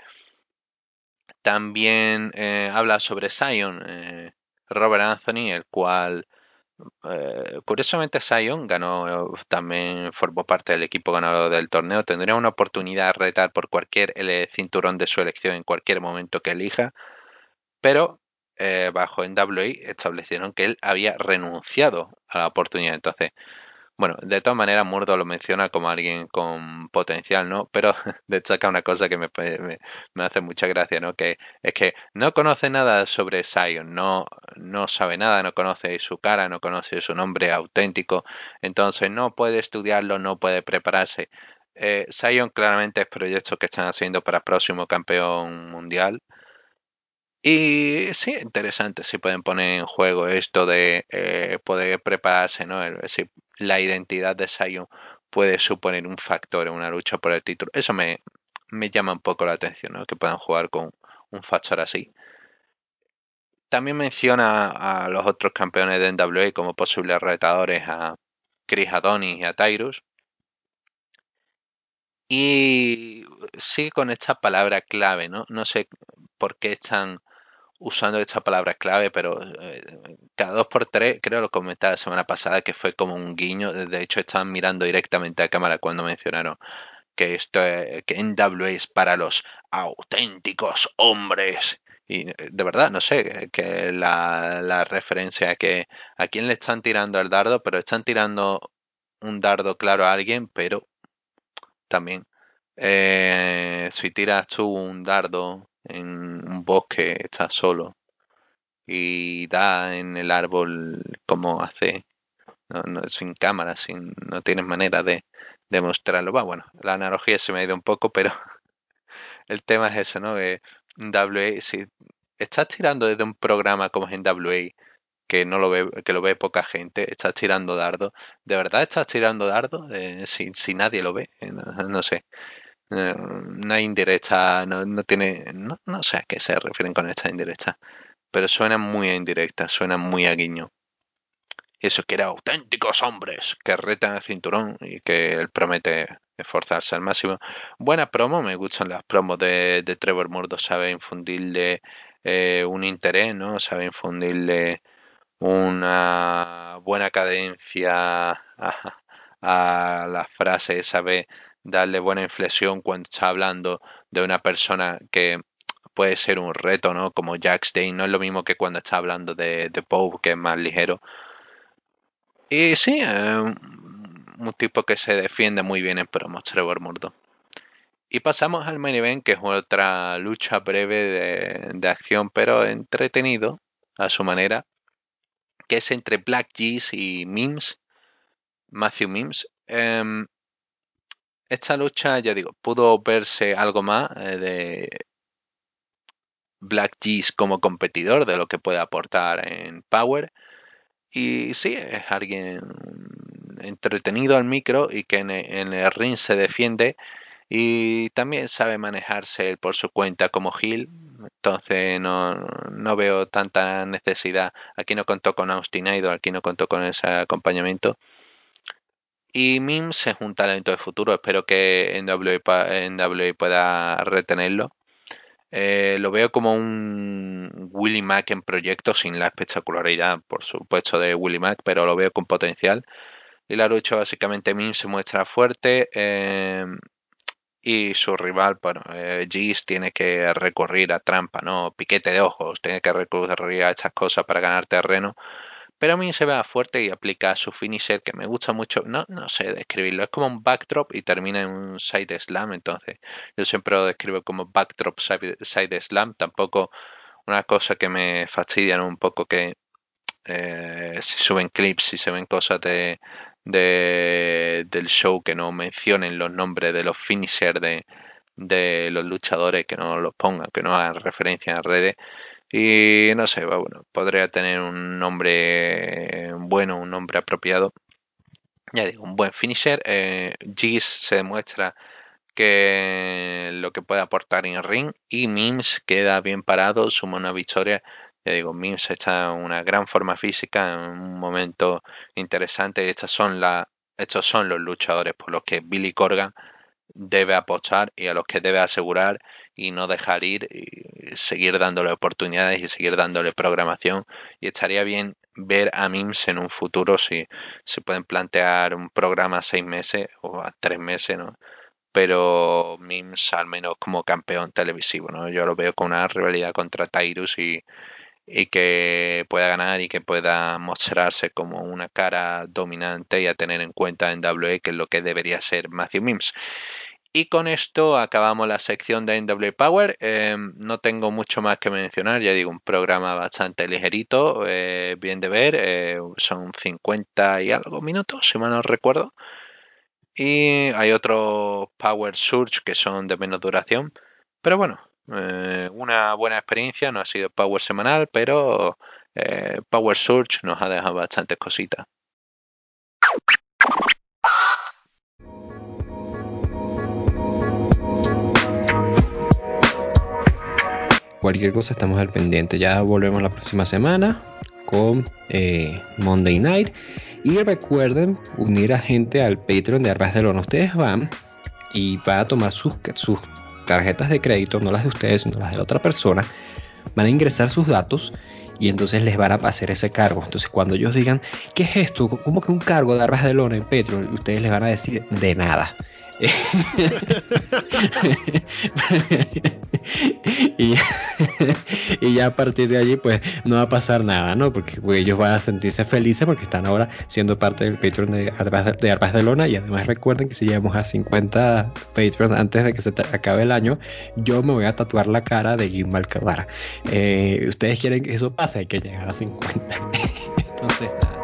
B: También habla sobre Zion, Robert Anthony, el cual curiosamente Zion ganó, también formó parte del equipo ganador del torneo. Tendría una oportunidad de retar por cualquier cinturón de su elección en cualquier momento que elija, pero bajo NWA establecieron que él había renunciado a la oportunidad. Entonces, bueno, de todas maneras Murdo lo menciona como alguien con potencial, ¿no? Pero destaca una cosa que me hace mucha gracia, ¿no? Que es que no conoce nada sobre Zion, no sabe nada, no conoce su cara, no conoce su nombre auténtico, entonces no puede estudiarlo, no puede prepararse. Zion claramente es proyectos que están haciendo para próximo campeón mundial. Y sí, interesante si pueden poner en juego esto de poder prepararse, ¿no? Es decir, la identidad de Zion puede suponer un factor en una lucha por el título. Eso me llama un poco la atención, ¿no? Que puedan jugar con un factor así. También menciona a los otros campeones de NWA como posibles retadores a Chris Adonis y a Tyrus. Y sigue con esta palabra clave, ¿no? No sé por qué están usando esta palabra clave, pero cada 2x3, creo lo comentaba la semana pasada, que fue como un guiño. De hecho, estaban mirando directamente a cámara cuando mencionaron que esto que NWA es para los auténticos hombres. Y de verdad, no sé, que la referencia que a quién le están tirando el dardo, pero están tirando un dardo claro a alguien, pero también si tiras tú un dardo en un bosque, estás solo y da en el árbol como hace, sin cámara, no tienes manera de mostrarlo. Bueno, la analogía se me ha ido un poco, pero el tema es eso, ¿no? WA, si estás tirando desde un programa como es en WA, que lo ve poca gente, estás tirando dardo. ¿De verdad estás tirando dardo? Si nadie lo ve, no sé. No hay indirecta, no tiene, no sé a qué se refieren con esta indirecta, pero suena muy a indirecta, suena muy a guiño. Y eso quiere auténticos hombres que retan el cinturón y que él promete esforzarse al máximo. Buena promo, me gustan las promos de Trevor Murdoch, sabe infundirle un interés, ¿no? Sabe infundirle una buena cadencia a las frases, sabe darle buena inflexión cuando está hablando de una persona que puede ser un reto, ¿no? Como Jack Stein, no es lo mismo que cuando está hablando de Pope, que es más ligero. Y sí, un tipo que se defiende muy bien en promos, Trevor Murdoch. Y pasamos al main event, que es otra lucha breve de acción, pero entretenido a su manera, que es entre Black Geese y Matthew Mims. Esta lucha, ya digo, pudo verse algo más de Black Geese como competidor, de lo que puede aportar en Power. Y sí, es alguien entretenido al micro y que en el ring se defiende y también sabe manejarse él por su cuenta como heel. Entonces no veo tanta necesidad. Aquí no contó con Austin Idol, aquí no contó con ese acompañamiento. Y Mims es un talento de futuro. Espero que NWA pueda retenerlo. Lo veo como un Willie Mack en proyecto, sin la espectacularidad, por supuesto, de Willie Mack, pero lo veo con potencial. Y la lucha, básicamente, Mims se muestra fuerte y su rival, bueno, Geese tiene que recurrir a trampa, ¿no? Piquete de ojos, tiene que recurrir a estas cosas para ganar terreno. Pero a mí se ve fuerte y aplica su finisher, que me gusta mucho. No sé describirlo. Es como un backdrop y termina en un side slam. Entonces, yo siempre lo describo como backdrop side slam. Tampoco una cosa que me fastidia, ¿no? Un poco que si suben clips, si se ven cosas del show que no mencionen los nombres de los finishers de los luchadores, que no los pongan, que no hagan referencia en redes. Y no sé, bueno, podría tener un nombre bueno, un nombre apropiado. Ya digo, un buen finisher. Giz se demuestra que lo que puede aportar en el ring y Mims queda bien parado, suma una victoria. Ya digo, Mims está en una gran forma física, en un momento interesante. Estas son estos son los luchadores por los que Billy Corgan debe apostar y a los que debe asegurar y no dejar ir y seguir dándole oportunidades y seguir dándole programación. Y estaría bien ver a Mims en un futuro si se pueden plantear un programa a 6 meses o a 3 meses, ¿no? Pero Mims al menos como campeón televisivo, ¿no? Yo lo veo con una rivalidad contra Tyrus y que pueda ganar y que pueda mostrarse como una cara dominante y a tener en cuenta en WWE, que es lo que debería ser Matthew Mims. Y con esto acabamos la sección de NW Power. No tengo mucho más que mencionar, ya digo, un programa bastante ligerito, bien de ver, son 50 y algo minutos, si mal no recuerdo. Y hay otros Power Surge que son de menos duración, pero bueno, una buena experiencia. No ha sido Power semanal, pero Power Surge nos ha dejado bastantes cositas.
E: Cualquier cosa estamos al pendiente. Ya volvemos la próxima semana con Monday Night. Y recuerden unir a gente al Patreon de Arras de Lona. Ustedes van y van a tomar sus tarjetas de crédito, no las de ustedes, sino las de la otra persona. Van a ingresar sus datos y entonces les van a hacer ese cargo. Entonces cuando ellos digan, ¿qué es esto? ¿Cómo que un cargo de Arras de Lona en Patreon? Ustedes les van a decir, de nada. y ya a partir de allí pues no va a pasar nada, ¿no? Porque pues, ellos van a sentirse felices porque están ahora siendo parte del Patreon de Arras de Lona. Y además recuerden que si llegamos a 50 Patreons antes de que se acabe el año, yo me voy a tatuar la cara de Jim Malcabar. Ustedes quieren que eso pase, hay que llegar a 50. Entonces nada.